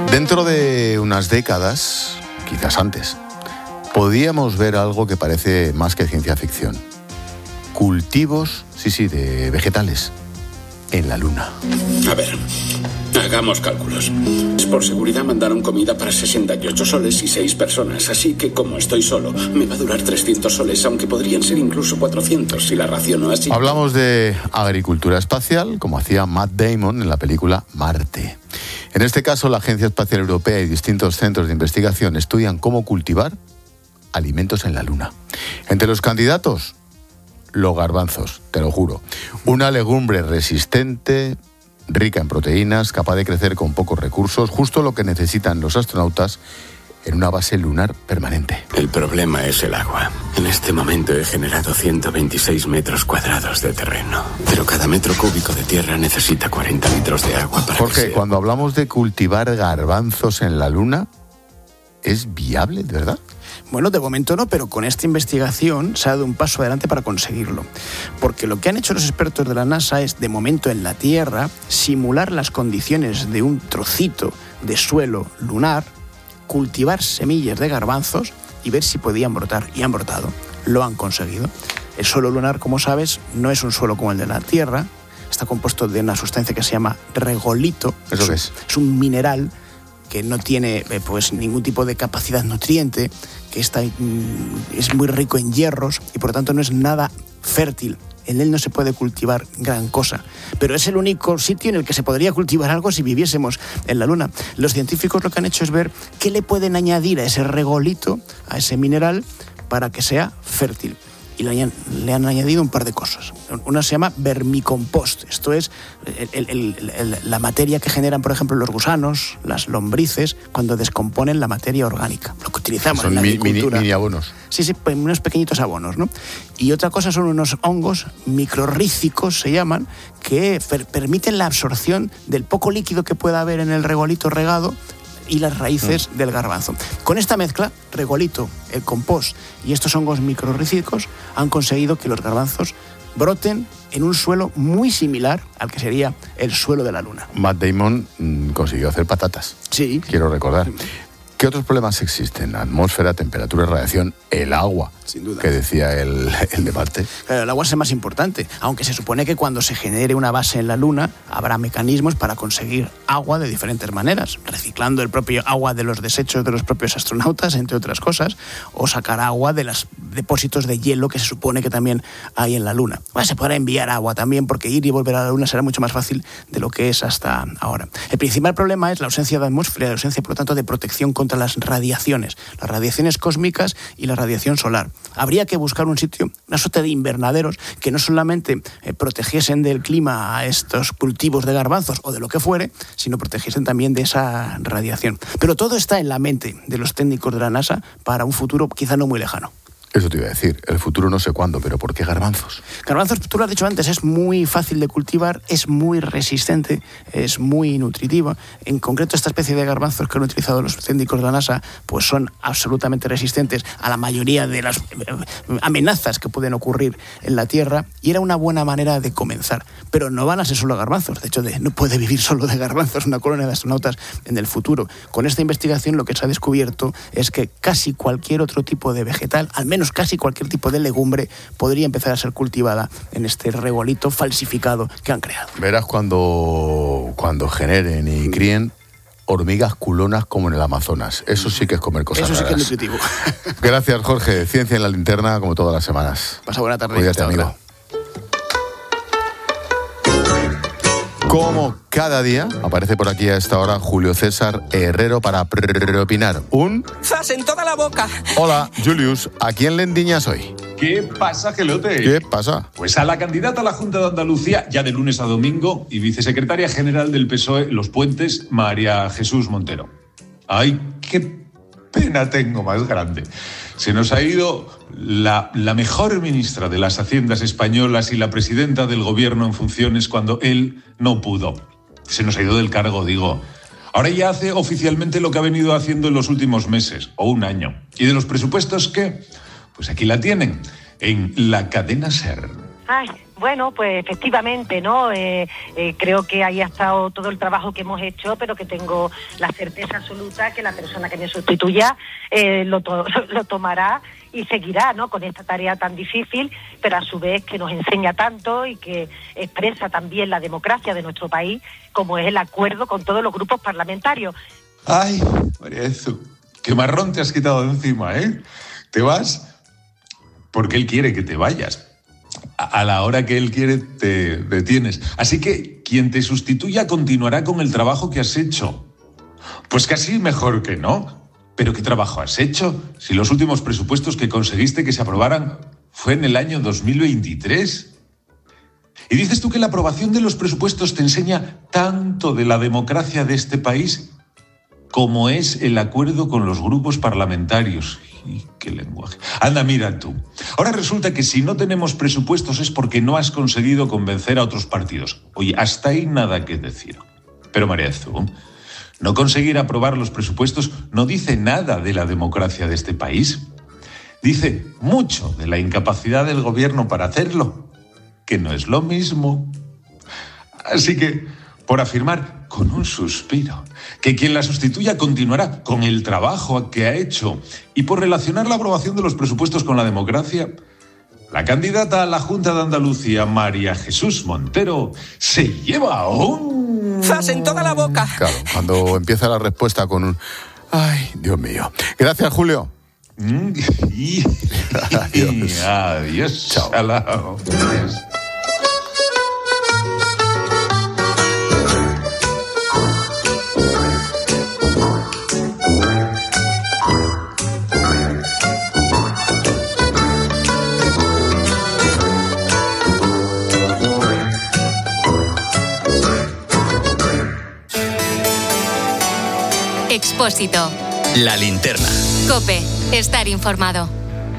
Dentro de unas décadas, quizás antes, podíamos ver algo que parece más que ciencia ficción. Cultivos, de vegetales en la Luna. A ver, hagamos cálculos. Por seguridad mandaron comida para 68 soles y 6 personas, así que como estoy solo, me va a durar 300 soles, aunque podrían ser incluso 400 si la raciono así. Hablamos de agricultura espacial, como hacía Matt Damon en la película Marte. En este caso, la Agencia Espacial Europea y distintos centros de investigación estudian cómo cultivar alimentos en la Luna. Entre los candidatos, los garbanzos, te lo juro. Una legumbre resistente, rica en proteínas, capaz de crecer con pocos recursos, justo lo que necesitan los astronautas en una base lunar permanente. El problema es el agua. En este momento he generado 126 metros cuadrados de terreno, pero cada metro cúbico de tierra necesita 40 litros de agua para Jorge, que sea... cuando hablamos de cultivar garbanzos en la Luna, ¿es viable, de verdad? Bueno, de momento no, pero con esta investigación se ha dado un paso adelante para conseguirlo. Porque lo que han hecho los expertos de la NASA es, de momento en la Tierra, simular las condiciones de un trocito de suelo lunar, cultivar semillas de garbanzos y ver si podían brotar. Y han brotado. Lo han conseguido. El suelo lunar, como sabes, no es un suelo como el de la Tierra. Está compuesto de una sustancia que se llama regolito. ¿Eso qué es? Es un mineral que no tiene ningún tipo de capacidad nutriente, que es muy rico en hierros y por lo tanto no es nada fértil. En él no se puede cultivar gran cosa, pero es el único sitio en el que se podría cultivar algo si viviésemos en la Luna. Los científicos lo que han hecho es ver qué le pueden añadir a ese regolito, a ese mineral, para que sea fértil. Y le han añadido un par de cosas. Una se llama vermicompost. Esto es la materia que generan, por ejemplo, los gusanos, las lombrices, cuando descomponen la materia orgánica. Lo que utilizamos en la agricultura. Mini abonos. Sí, unos pequeñitos abonos, ¿no? Y otra cosa son unos hongos microrrícicos, se llaman, que permiten la absorción del poco líquido que pueda haber en el regolito regado y las raíces del garbanzo. Con esta mezcla, regolito, el compost y estos hongos microrrícicos han conseguido que los garbanzos broten en un suelo muy similar al que sería el suelo de la Luna. Matt Damon consiguió hacer patatas. Sí. Quiero recordar. ¿Qué otros problemas existen? La atmósfera, temperatura, radiación, el agua. Sin duda. Que decía el de Marte. Claro, el agua es el más importante, aunque se supone que cuando se genere una base en la Luna habrá mecanismos para conseguir agua de diferentes maneras, reciclando el propio agua de los desechos de los propios astronautas, entre otras cosas, o sacar agua de los depósitos de hielo que se supone que también hay en la Luna. Bueno, se podrá enviar agua también, porque ir y volver a la Luna será mucho más fácil de lo que es hasta ahora. El principal problema es la ausencia de atmósfera, la ausencia, por lo tanto, de protección contra las radiaciones cósmicas y la radiación solar. Habría que buscar un sitio, una suerte de invernaderos que no solamente protegiesen del clima a estos cultivos de garbanzos o de lo que fuere, sino protegiesen también de esa radiación. Pero todo está en la mente de los técnicos de la NASA para un futuro quizá no muy lejano. Eso te iba a decir, el futuro no sé cuándo, pero ¿por qué garbanzos? Garbanzos, tú lo has dicho antes, es muy fácil de cultivar, es muy resistente, es muy nutritiva. En concreto, esta especie de garbanzos que han utilizado los técnicos de la NASA, pues son absolutamente resistentes a la mayoría de las amenazas que pueden ocurrir en la Tierra, y era una buena manera de comenzar. Pero no van a ser solo garbanzos, de hecho no puede vivir solo de garbanzos una colonia de astronautas en el futuro. Con esta investigación lo que se ha descubierto es que casi cualquier otro tipo de vegetal, al menos casi cualquier tipo de legumbre, podría empezar a ser cultivada en este regolito falsificado que han creado. Verás cuando generen y críen hormigas culonas como en el Amazonas. Eso sí que es comer cosas raras. Eso sí que es nutritivo. Gracias, Jorge. Ciencia en la linterna, como todas las semanas. Pasa buena tarde. Cuídate, amigo. Como cada día, aparece por aquí a esta hora Julio César Herrero para opinar. ¡Zas en toda la boca! Hola, Julius. ¿A quién le endiñas hoy? ¿Qué pasa, Gelote? ¿Qué pasa? Pues a la candidata a la Junta de Andalucía, ya de lunes a domingo, y vicesecretaria general del PSOE Los Puentes, María Jesús Montero. ¡Ay, qué pena tengo más grande! Se nos ha ido la mejor ministra de las Haciendas españolas y la presidenta del gobierno en funciones cuando él no pudo. Se nos ha ido del cargo, digo. Ahora ya hace oficialmente lo que ha venido haciendo en los últimos meses, o un año. ¿Y de los presupuestos qué? Pues aquí la tienen, en la cadena SER. Ay, bueno, pues efectivamente, ¿no? Creo que ahí ha estado todo el trabajo que hemos hecho, pero que tengo la certeza absoluta que la persona que me sustituya lo tomará y seguirá, ¿no? Con esta tarea tan difícil, pero a su vez que nos enseña tanto y que expresa también la democracia de nuestro país, como es el acuerdo con todos los grupos parlamentarios. Ay, María Jesús, qué marrón te has quitado de encima, ¿eh? Te vas porque él quiere que te vayas. A la hora que él quiere te detienes. Así que quien te sustituya continuará con el trabajo que has hecho. Pues casi mejor que no. ¿Pero qué trabajo has hecho? Si los últimos presupuestos que conseguiste que se aprobaran fue en el año 2023. Y dices tú que la aprobación de los presupuestos te enseña tanto de la democracia de este país como es el acuerdo con los grupos parlamentarios. Y qué lenguaje. Anda, mira tú. Ahora resulta que si no tenemos presupuestos es porque no has conseguido convencer a otros partidos. Oye, hasta ahí nada que decir. Pero María Jesús, no conseguir aprobar los presupuestos no dice nada de la democracia de este país. Dice mucho de la incapacidad del gobierno para hacerlo, que no es lo mismo. Así que, por afirmar con un suspiro que quien la sustituya continuará con el trabajo que ha hecho y por relacionar la aprobación de los presupuestos con la democracia, la candidata a la Junta de Andalucía, María Jesús Montero, se lleva un... ¡Zas en toda la boca! Claro, cuando empieza la respuesta con un... ¡Ay, Dios mío! Gracias, Julio. Adiós. Adiós. Chao. Adiós. Expósito. La linterna. COPE. Estar informado.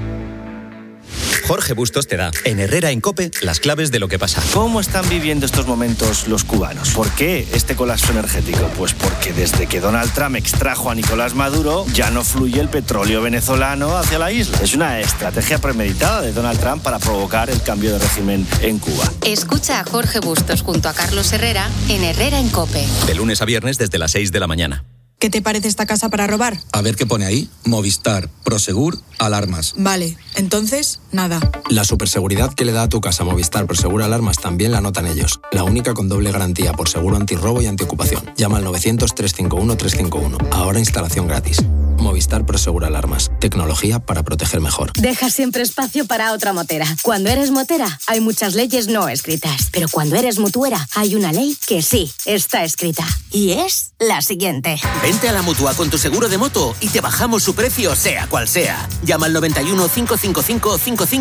Jorge Bustos te da, en Herrera en COPE, las claves de lo que pasa. ¿Cómo están viviendo estos momentos los cubanos? ¿Por qué este colapso energético? Pues porque desde que Donald Trump extrajo a Nicolás Maduro, ya no fluye el petróleo venezolano hacia la isla. Es una estrategia premeditada de Donald Trump para provocar el cambio de régimen en Cuba. Escucha a Jorge Bustos junto a Carlos Herrera en Herrera en COPE. De lunes a viernes desde las 6 de la mañana. ¿Qué te parece esta casa para robar? A ver qué pone ahí. Movistar, Prosegur, alarmas. Vale, entonces, nada. La superseguridad que le da a tu casa Movistar Prosegur Alarmas también la notan ellos. La única con doble garantía por seguro antirrobo y antiocupación. Llama al 900-351-351. Ahora instalación gratis. Movistar Prosegur Alarmas. Tecnología para proteger mejor. Deja siempre espacio para otra motera. Cuando eres motera, hay muchas leyes no escritas. Pero cuando eres mutuera, hay una ley que sí está escrita. Y es la siguiente. Vente a la Mutua con tu seguro de moto y te bajamos su precio, sea cual sea. Llama al 91 555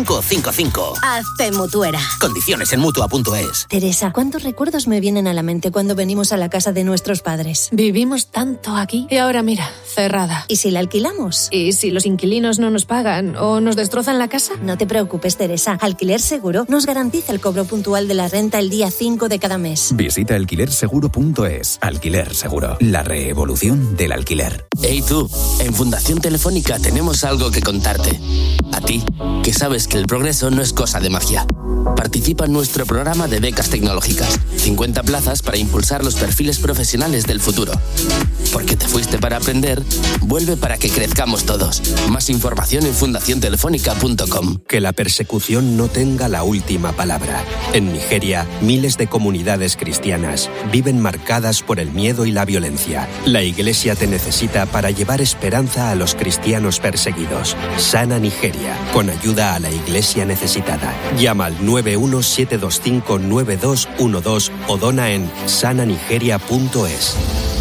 5555. Hazte mutuera. Condiciones en Mutua.es. Teresa, ¿cuántos recuerdos me vienen a la mente cuando venimos a la casa de nuestros padres? Vivimos tanto aquí y ahora mira, cerrada. ¿Y si la alquilamos? ¿Y si los inquilinos no nos pagan o nos destrozan la casa? No te preocupes, Teresa. Alquiler Seguro nos garantiza el cobro puntual de la renta el día 5 de cada mes. Visita alquilerseguro.es. Alquiler Seguro. La revolución del alquiler. Hey tú, en Fundación Telefónica tenemos algo que contarte. A ti, que sabes que el progreso no es cosa de magia. Participa en nuestro programa de becas tecnológicas. 50 plazas para impulsar los perfiles profesionales del futuro. Porque te fuiste para aprender, vuelve para que crezcamos todos. Más información en fundaciontelefónica.com. Que la persecución no tenga la última palabra. En Nigeria, miles de comunidades cristianas viven marcadas por el miedo y la violencia. La Iglesia te necesita para llevar esperanza a los cristianos perseguidos. Sana Nigeria, con ayuda a la Iglesia necesitada. Llama al 917259212 o dona en sananigeria.es.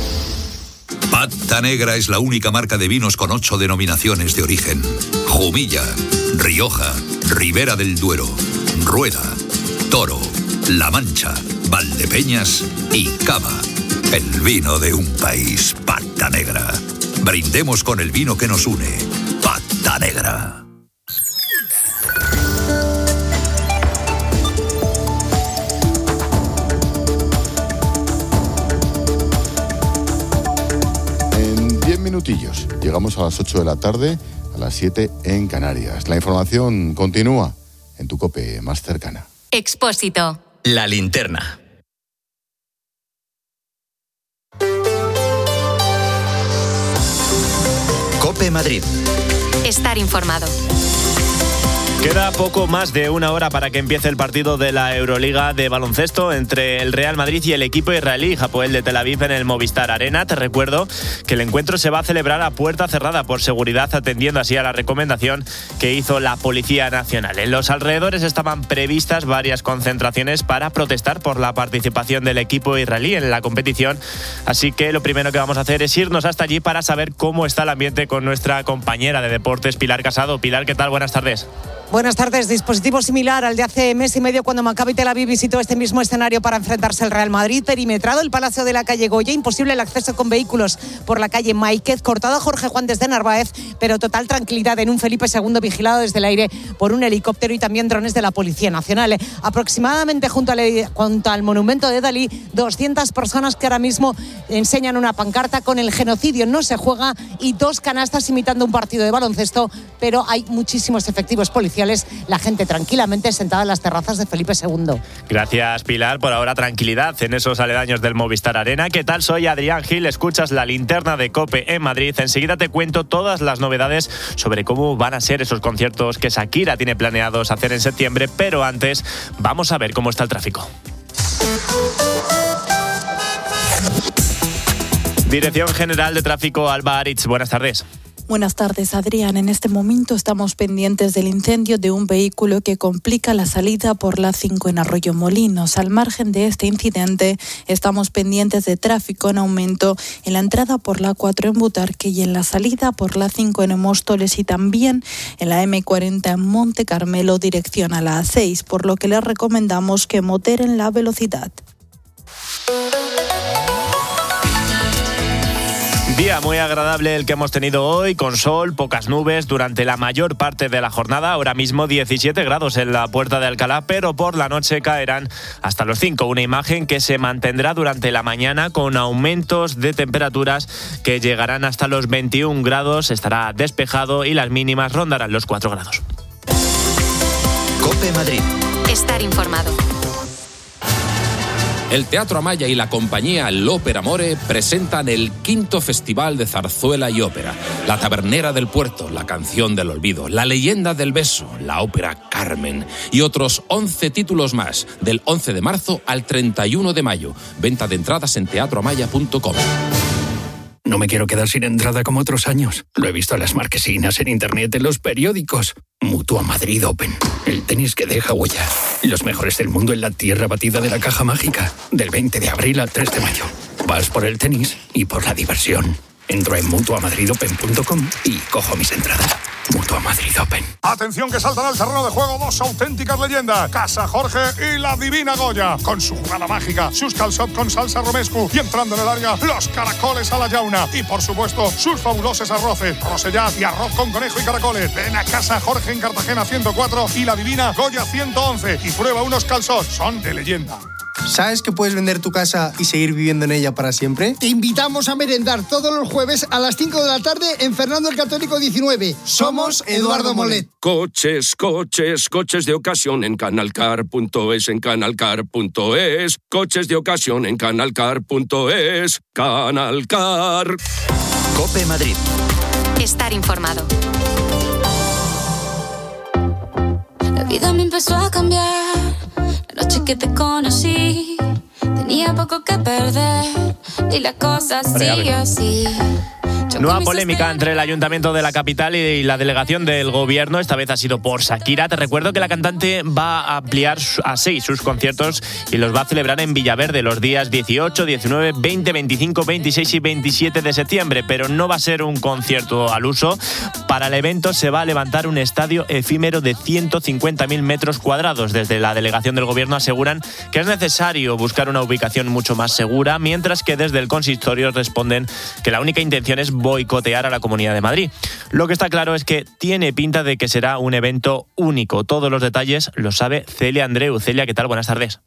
Pata Negra es la única marca de vinos con 8 denominaciones de origen. Jumilla, Rioja, Ribera del Duero, Rueda, Toro, La Mancha, Valdepeñas y Cava. El vino de un país, Pata Negra. Brindemos con el vino que nos une. Pata Negra. En 10 minutillos llegamos a las 8 de la tarde, a las 7 en Canarias. La información continúa en tu COPE más cercana. Expósito. La linterna. COPE Madrid. Estar informado. Queda poco más de una hora para que empiece el partido de la Euroliga de baloncesto entre el Real Madrid y el equipo israelí Hapoel de Tel Aviv en el Movistar Arena. Te recuerdo que el encuentro se va a celebrar a puerta cerrada por seguridad, atendiendo así a la recomendación que hizo la Policía Nacional. En los alrededores estaban previstas varias concentraciones para protestar por la participación del equipo israelí en la competición. Así que lo primero que vamos a hacer es irnos hasta allí para saber cómo está el ambiente con nuestra compañera de deportes, Pilar Casado. Pilar, ¿qué tal? Buenas tardes. Buenas tardes. Dispositivo similar al de hace mes y medio cuando Maccabi Tel Aviv visitó este mismo escenario para enfrentarse al Real Madrid. Perimetrado el Palacio de la calle Goya, imposible el acceso con vehículos por la calle Máiquez, cortado a Jorge Juan desde Narváez, pero total tranquilidad en un Felipe II vigilado desde el aire por un helicóptero y también drones de la Policía Nacional. Aproximadamente junto al monumento de Dalí, 200 personas que ahora mismo enseñan una pancarta con el genocidio no se juega y 2 canastas imitando un partido de baloncesto, pero hay muchísimos efectivos policiales, la gente tranquilamente sentada en las terrazas de Felipe II. Gracias, Pilar. Por ahora, tranquilidad en esos aledaños del Movistar Arena. ¿Qué tal? Soy Adrián Gil, escuchas la linterna de COPE en Madrid. Enseguida te cuento todas las novedades sobre cómo van a ser esos conciertos que Shakira tiene planeados hacer en septiembre, pero antes vamos a ver cómo está el tráfico. Dirección General de Tráfico, Alba Aritz. Buenas tardes. Buenas tardes, Adrián. En este momento estamos pendientes del incendio de un vehículo que complica la salida por la 5 en Arroyomolinos. Al margen de este incidente, estamos pendientes de tráfico en aumento en la entrada por la 4 en Butarque y en la salida por la 5 en Móstoles y también en la M40 en Monte Carmelo, dirección a la A6, por lo que les recomendamos que moderen la velocidad. Día muy agradable el que hemos tenido hoy, con sol, pocas nubes durante la mayor parte de la jornada. Ahora mismo 17 grados en la Puerta de Alcalá, pero por la noche caerán hasta los 5. Una imagen que se mantendrá durante la mañana con aumentos de temperaturas que llegarán hasta los 21 grados. Estará despejado y las mínimas rondarán los 4 grados. COPE Madrid. Estar informado. El Teatro Amaya y la compañía L'Ópera Amore presentan el 5º Festival de Zarzuela y Ópera. La Tabernera del Puerto, La Canción del Olvido, La Leyenda del Beso, la Ópera Carmen y otros 11 títulos más, del 11 de marzo al 31 de mayo. Venta de entradas en teatroamaya.com. No me quiero quedar sin entrada como otros años. Lo he visto en las marquesinas, en internet, en los periódicos. Mutua Madrid Open. El tenis que deja huella. Los mejores del mundo en la tierra batida de la Caja Mágica. Del 20 de abril al 3 de mayo. Vas por el tenis y por la diversión. Entro en mutuamadridopen.com y cojo mis entradas. Mutua Madrid Open. Atención que saltan al terreno de juego 2 auténticas leyendas. Casa Jorge y la Divina Goya. Con su jugada mágica, sus calçot con salsa romescu y entrando en el área, los caracoles a la llauna. Y por supuesto, sus fabulosos arroces, rosellat y arroz con conejo y caracoles. Ven a Casa Jorge en Cartagena 104 y la Divina Goya 111 y prueba unos calçots. Son de leyenda. ¿Sabes que puedes vender tu casa y seguir viviendo en ella para siempre? Te invitamos a merendar todos los jueves a las 5 de la tarde en Fernando el Católico 19. Somos Eduardo Molet. Coches de ocasión en canalcar.es, en canalcar.es. Coches de ocasión en canalcar.es. Canalcar. COPE Madrid. Estar informado. La vida me empezó a cambiar. La noche que te conocí, tenía poco que perder y la cosa sigue así. Nueva polémica entre el Ayuntamiento de la capital y la delegación del Gobierno. Esta vez ha sido por Shakira. Te recuerdo que la cantante va a ampliar a 6 sus conciertos y los va a celebrar en Villaverde los días 18, 19, 20, 25, 26 y 27 de septiembre. Pero no va a ser un concierto al uso. Para el evento se va a levantar un estadio efímero de 150.000 metros cuadrados. Desde la delegación del Gobierno aseguran que es necesario buscar una ubicación mucho más segura, mientras que desde el consistorio responden que la única intención es boicotear a la Comunidad de Madrid. Lo que está claro es que tiene pinta de que será un evento único. Todos los detalles los sabe Celia Andreu. Celia, ¿qué tal? Buenas tardes.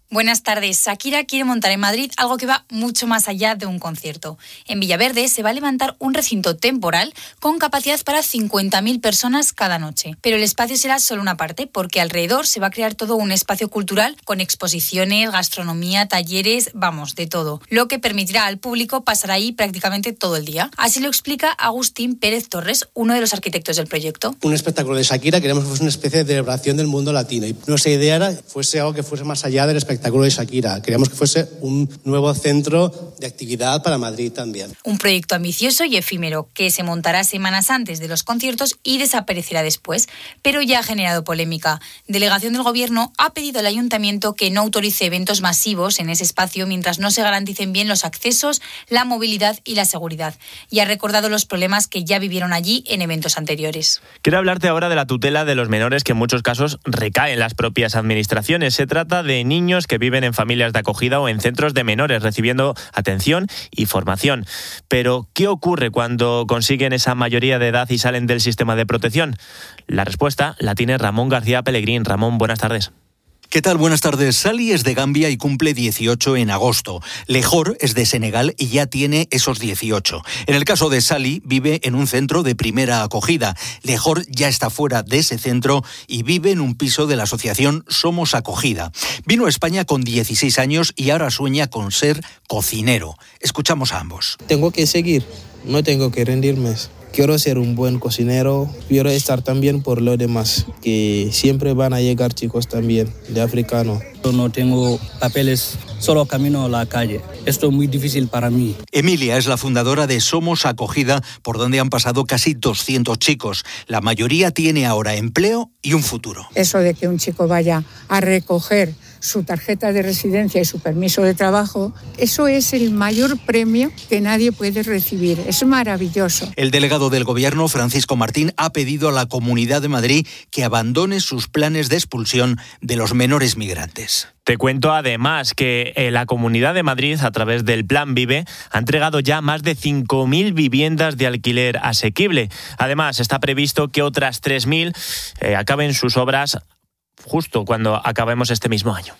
Buenas tardes. Shakira quiere montar en Madrid algo que va mucho más allá de un concierto. En Villaverde se va a levantar un recinto temporal con capacidad para 50.000 personas cada noche. Pero el espacio será solo una parte, porque alrededor se va a crear todo un espacio cultural con exposiciones, gastronomía, talleres, vamos, de todo. Lo que permitirá al público pasar ahí prácticamente todo el día. Así lo explica Agustín Pérez Torres, uno de los arquitectos del proyecto. Un espectáculo de Shakira queremos que fuese una especie de celebración del mundo latino. Y nuestra idea era fuese algo que fuese más allá del espectáculo de Shakira. Queríamos que fuese un nuevo centro de actividad para Madrid también. Un proyecto ambicioso y efímero que se montará semanas antes de los conciertos y desaparecerá después, pero ya ha generado polémica. Delegación del Gobierno ha pedido al Ayuntamiento que no autorice eventos masivos en ese espacio mientras no se garanticen bien los accesos, la movilidad y la seguridad, y ha recordado los problemas que ya vivieron allí en eventos anteriores. Quiero hablarte ahora de la tutela de los menores, que en muchos casos recae en las propias administraciones. Se trata de niños que viven en familias de acogida o en centros de menores, recibiendo atención y formación. Pero, ¿qué ocurre cuando consiguen esa mayoría de edad y salen del sistema de protección? La respuesta la tiene Ramón García Pellegrín. Ramón, buenas tardes. ¿Qué tal? Buenas tardes. Sali es de Gambia y cumple 18 en agosto. Lejor es de Senegal y ya tiene esos 18. En el caso de Sali, vive en un centro de primera acogida. Lejor ya está fuera de ese centro y vive en un piso de la asociación Somos Acogida. Vino a España con 16 años y ahora sueña con ser cocinero. Escuchamos a ambos. Tengo que seguir, no tengo que rendirme. Quiero ser un buen cocinero, quiero estar también por lo demás, que siempre van a llegar chicos también de africano. Yo no tengo papeles, solo camino a la calle. Esto es muy difícil para mí. Emilia es la fundadora de Somos Acogida, por donde han pasado casi 200 chicos. La mayoría tiene ahora empleo y un futuro. Eso de que un chico vaya a recoger su tarjeta de residencia y su permiso de trabajo, eso es el mayor premio que nadie puede recibir. Es maravilloso. El delegado del Gobierno, Francisco Martín, ha pedido a la Comunidad de Madrid que abandone sus planes de expulsión de los menores migrantes. Te cuento además que la Comunidad de Madrid, a través del Plan Vive, ha entregado ya más de 5.000 viviendas de alquiler asequible. Además, está previsto que otras 3.000 acaben sus obras justo cuando acabemos este mismo año.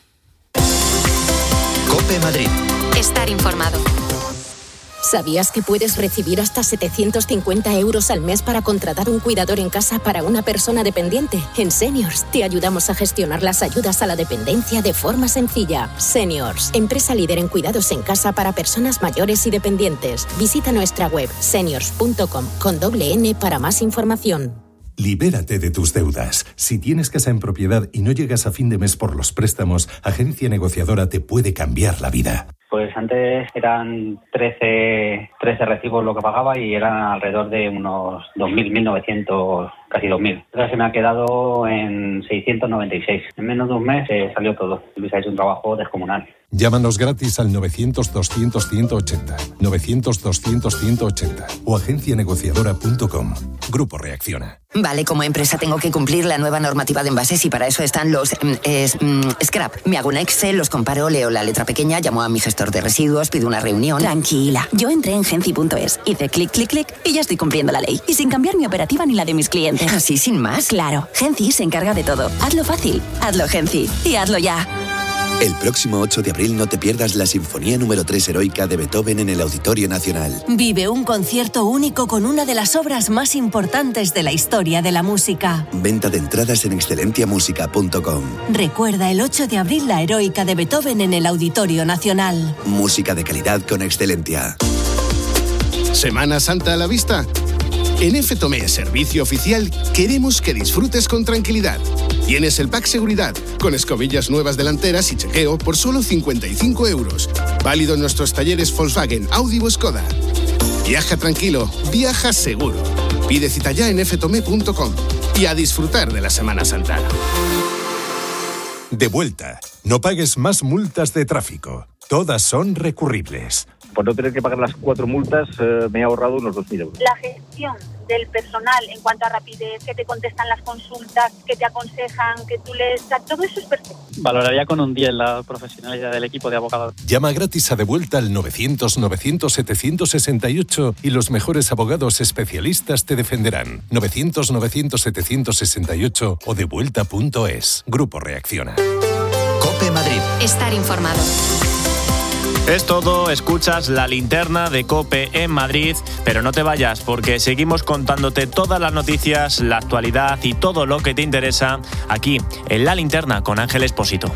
COPE Madrid. Estar informado. ¿Sabías que puedes recibir hasta 750 euros al mes para contratar un cuidador en casa para una persona dependiente? En Seniors te ayudamos a gestionar las ayudas a la dependencia de forma sencilla. Seniors, empresa líder en cuidados en casa para personas mayores y dependientes. Visita nuestra web seniors.com con $N para más información. Libérate de tus deudas. Si tienes casa en propiedad y no llegas a fin de mes por los préstamos, Agencia Negociadora te puede cambiar la vida. Pues antes eran 13 recibos lo que pagaba y eran alrededor de unos 2.000, 1.900, casi 2.000. Ahora se me ha quedado en 696. En menos de un mes salió todo. Luis ha hecho un trabajo descomunal. Llámanos gratis al 900-200-180, 900-200-180 o agencianegociadora.com. Grupo Reacciona. Vale, como empresa tengo que cumplir la nueva normativa de envases y para eso están los scrap. Me hago un Excel, los comparo, leo la letra pequeña, llamo a mi gestor de residuos, pido una reunión. Tranquila, yo entré en Genci.es, hice clic, clic, clic y ya estoy cumpliendo la ley. Y sin cambiar mi operativa ni la de mis clientes. ¿Así sin más? Claro, Genci se encarga de todo. Hazlo fácil, hazlo Genci y hazlo ya. El próximo 8 de abril no te pierdas la Sinfonía número 3 heroica de Beethoven en el Auditorio Nacional. Vive un concierto único con una de las obras más importantes de la historia de la música. Venta de entradas en excelenciamusica.com. Recuerda el 8 de abril la heroica de Beethoven en el Auditorio Nacional. Música de calidad con excelencia. ¿Semana Santa a la vista? En FTOME Servicio Oficial queremos que disfrutes con tranquilidad. Tienes el pack seguridad, con escobillas nuevas delanteras y chequeo por solo 55 euros. Válido en nuestros talleres Volkswagen, Audi o Skoda. Viaja tranquilo, viaja seguro. Pide cita ya en ftome.com y a disfrutar de la Semana Santa. De vuelta. No pagues más multas de tráfico. Todas son recurribles. Por no tener que pagar las 4 multas, me he ahorrado unos 2.000 euros. La gestión del personal en cuanto a rapidez, que te contestan las consultas, que te aconsejan, que tú lees, todo eso es perfecto. Valoraría con un 10 la profesionalidad del equipo de abogados. Llama gratis a De Vuelta al 900-900-768 y los mejores abogados especialistas te defenderán. 900-900-768 o devuelta.es. Grupo Reacciona. COPE COPE Madrid. Estar informado. Es todo, escuchas la linterna de COPE en Madrid, pero no te vayas porque seguimos contándote todas las noticias, la actualidad y todo lo que te interesa aquí en La Linterna con Ángel Expósito.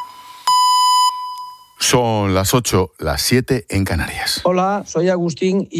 Son las 8, las 7 en Canarias. Hola, soy Agustín y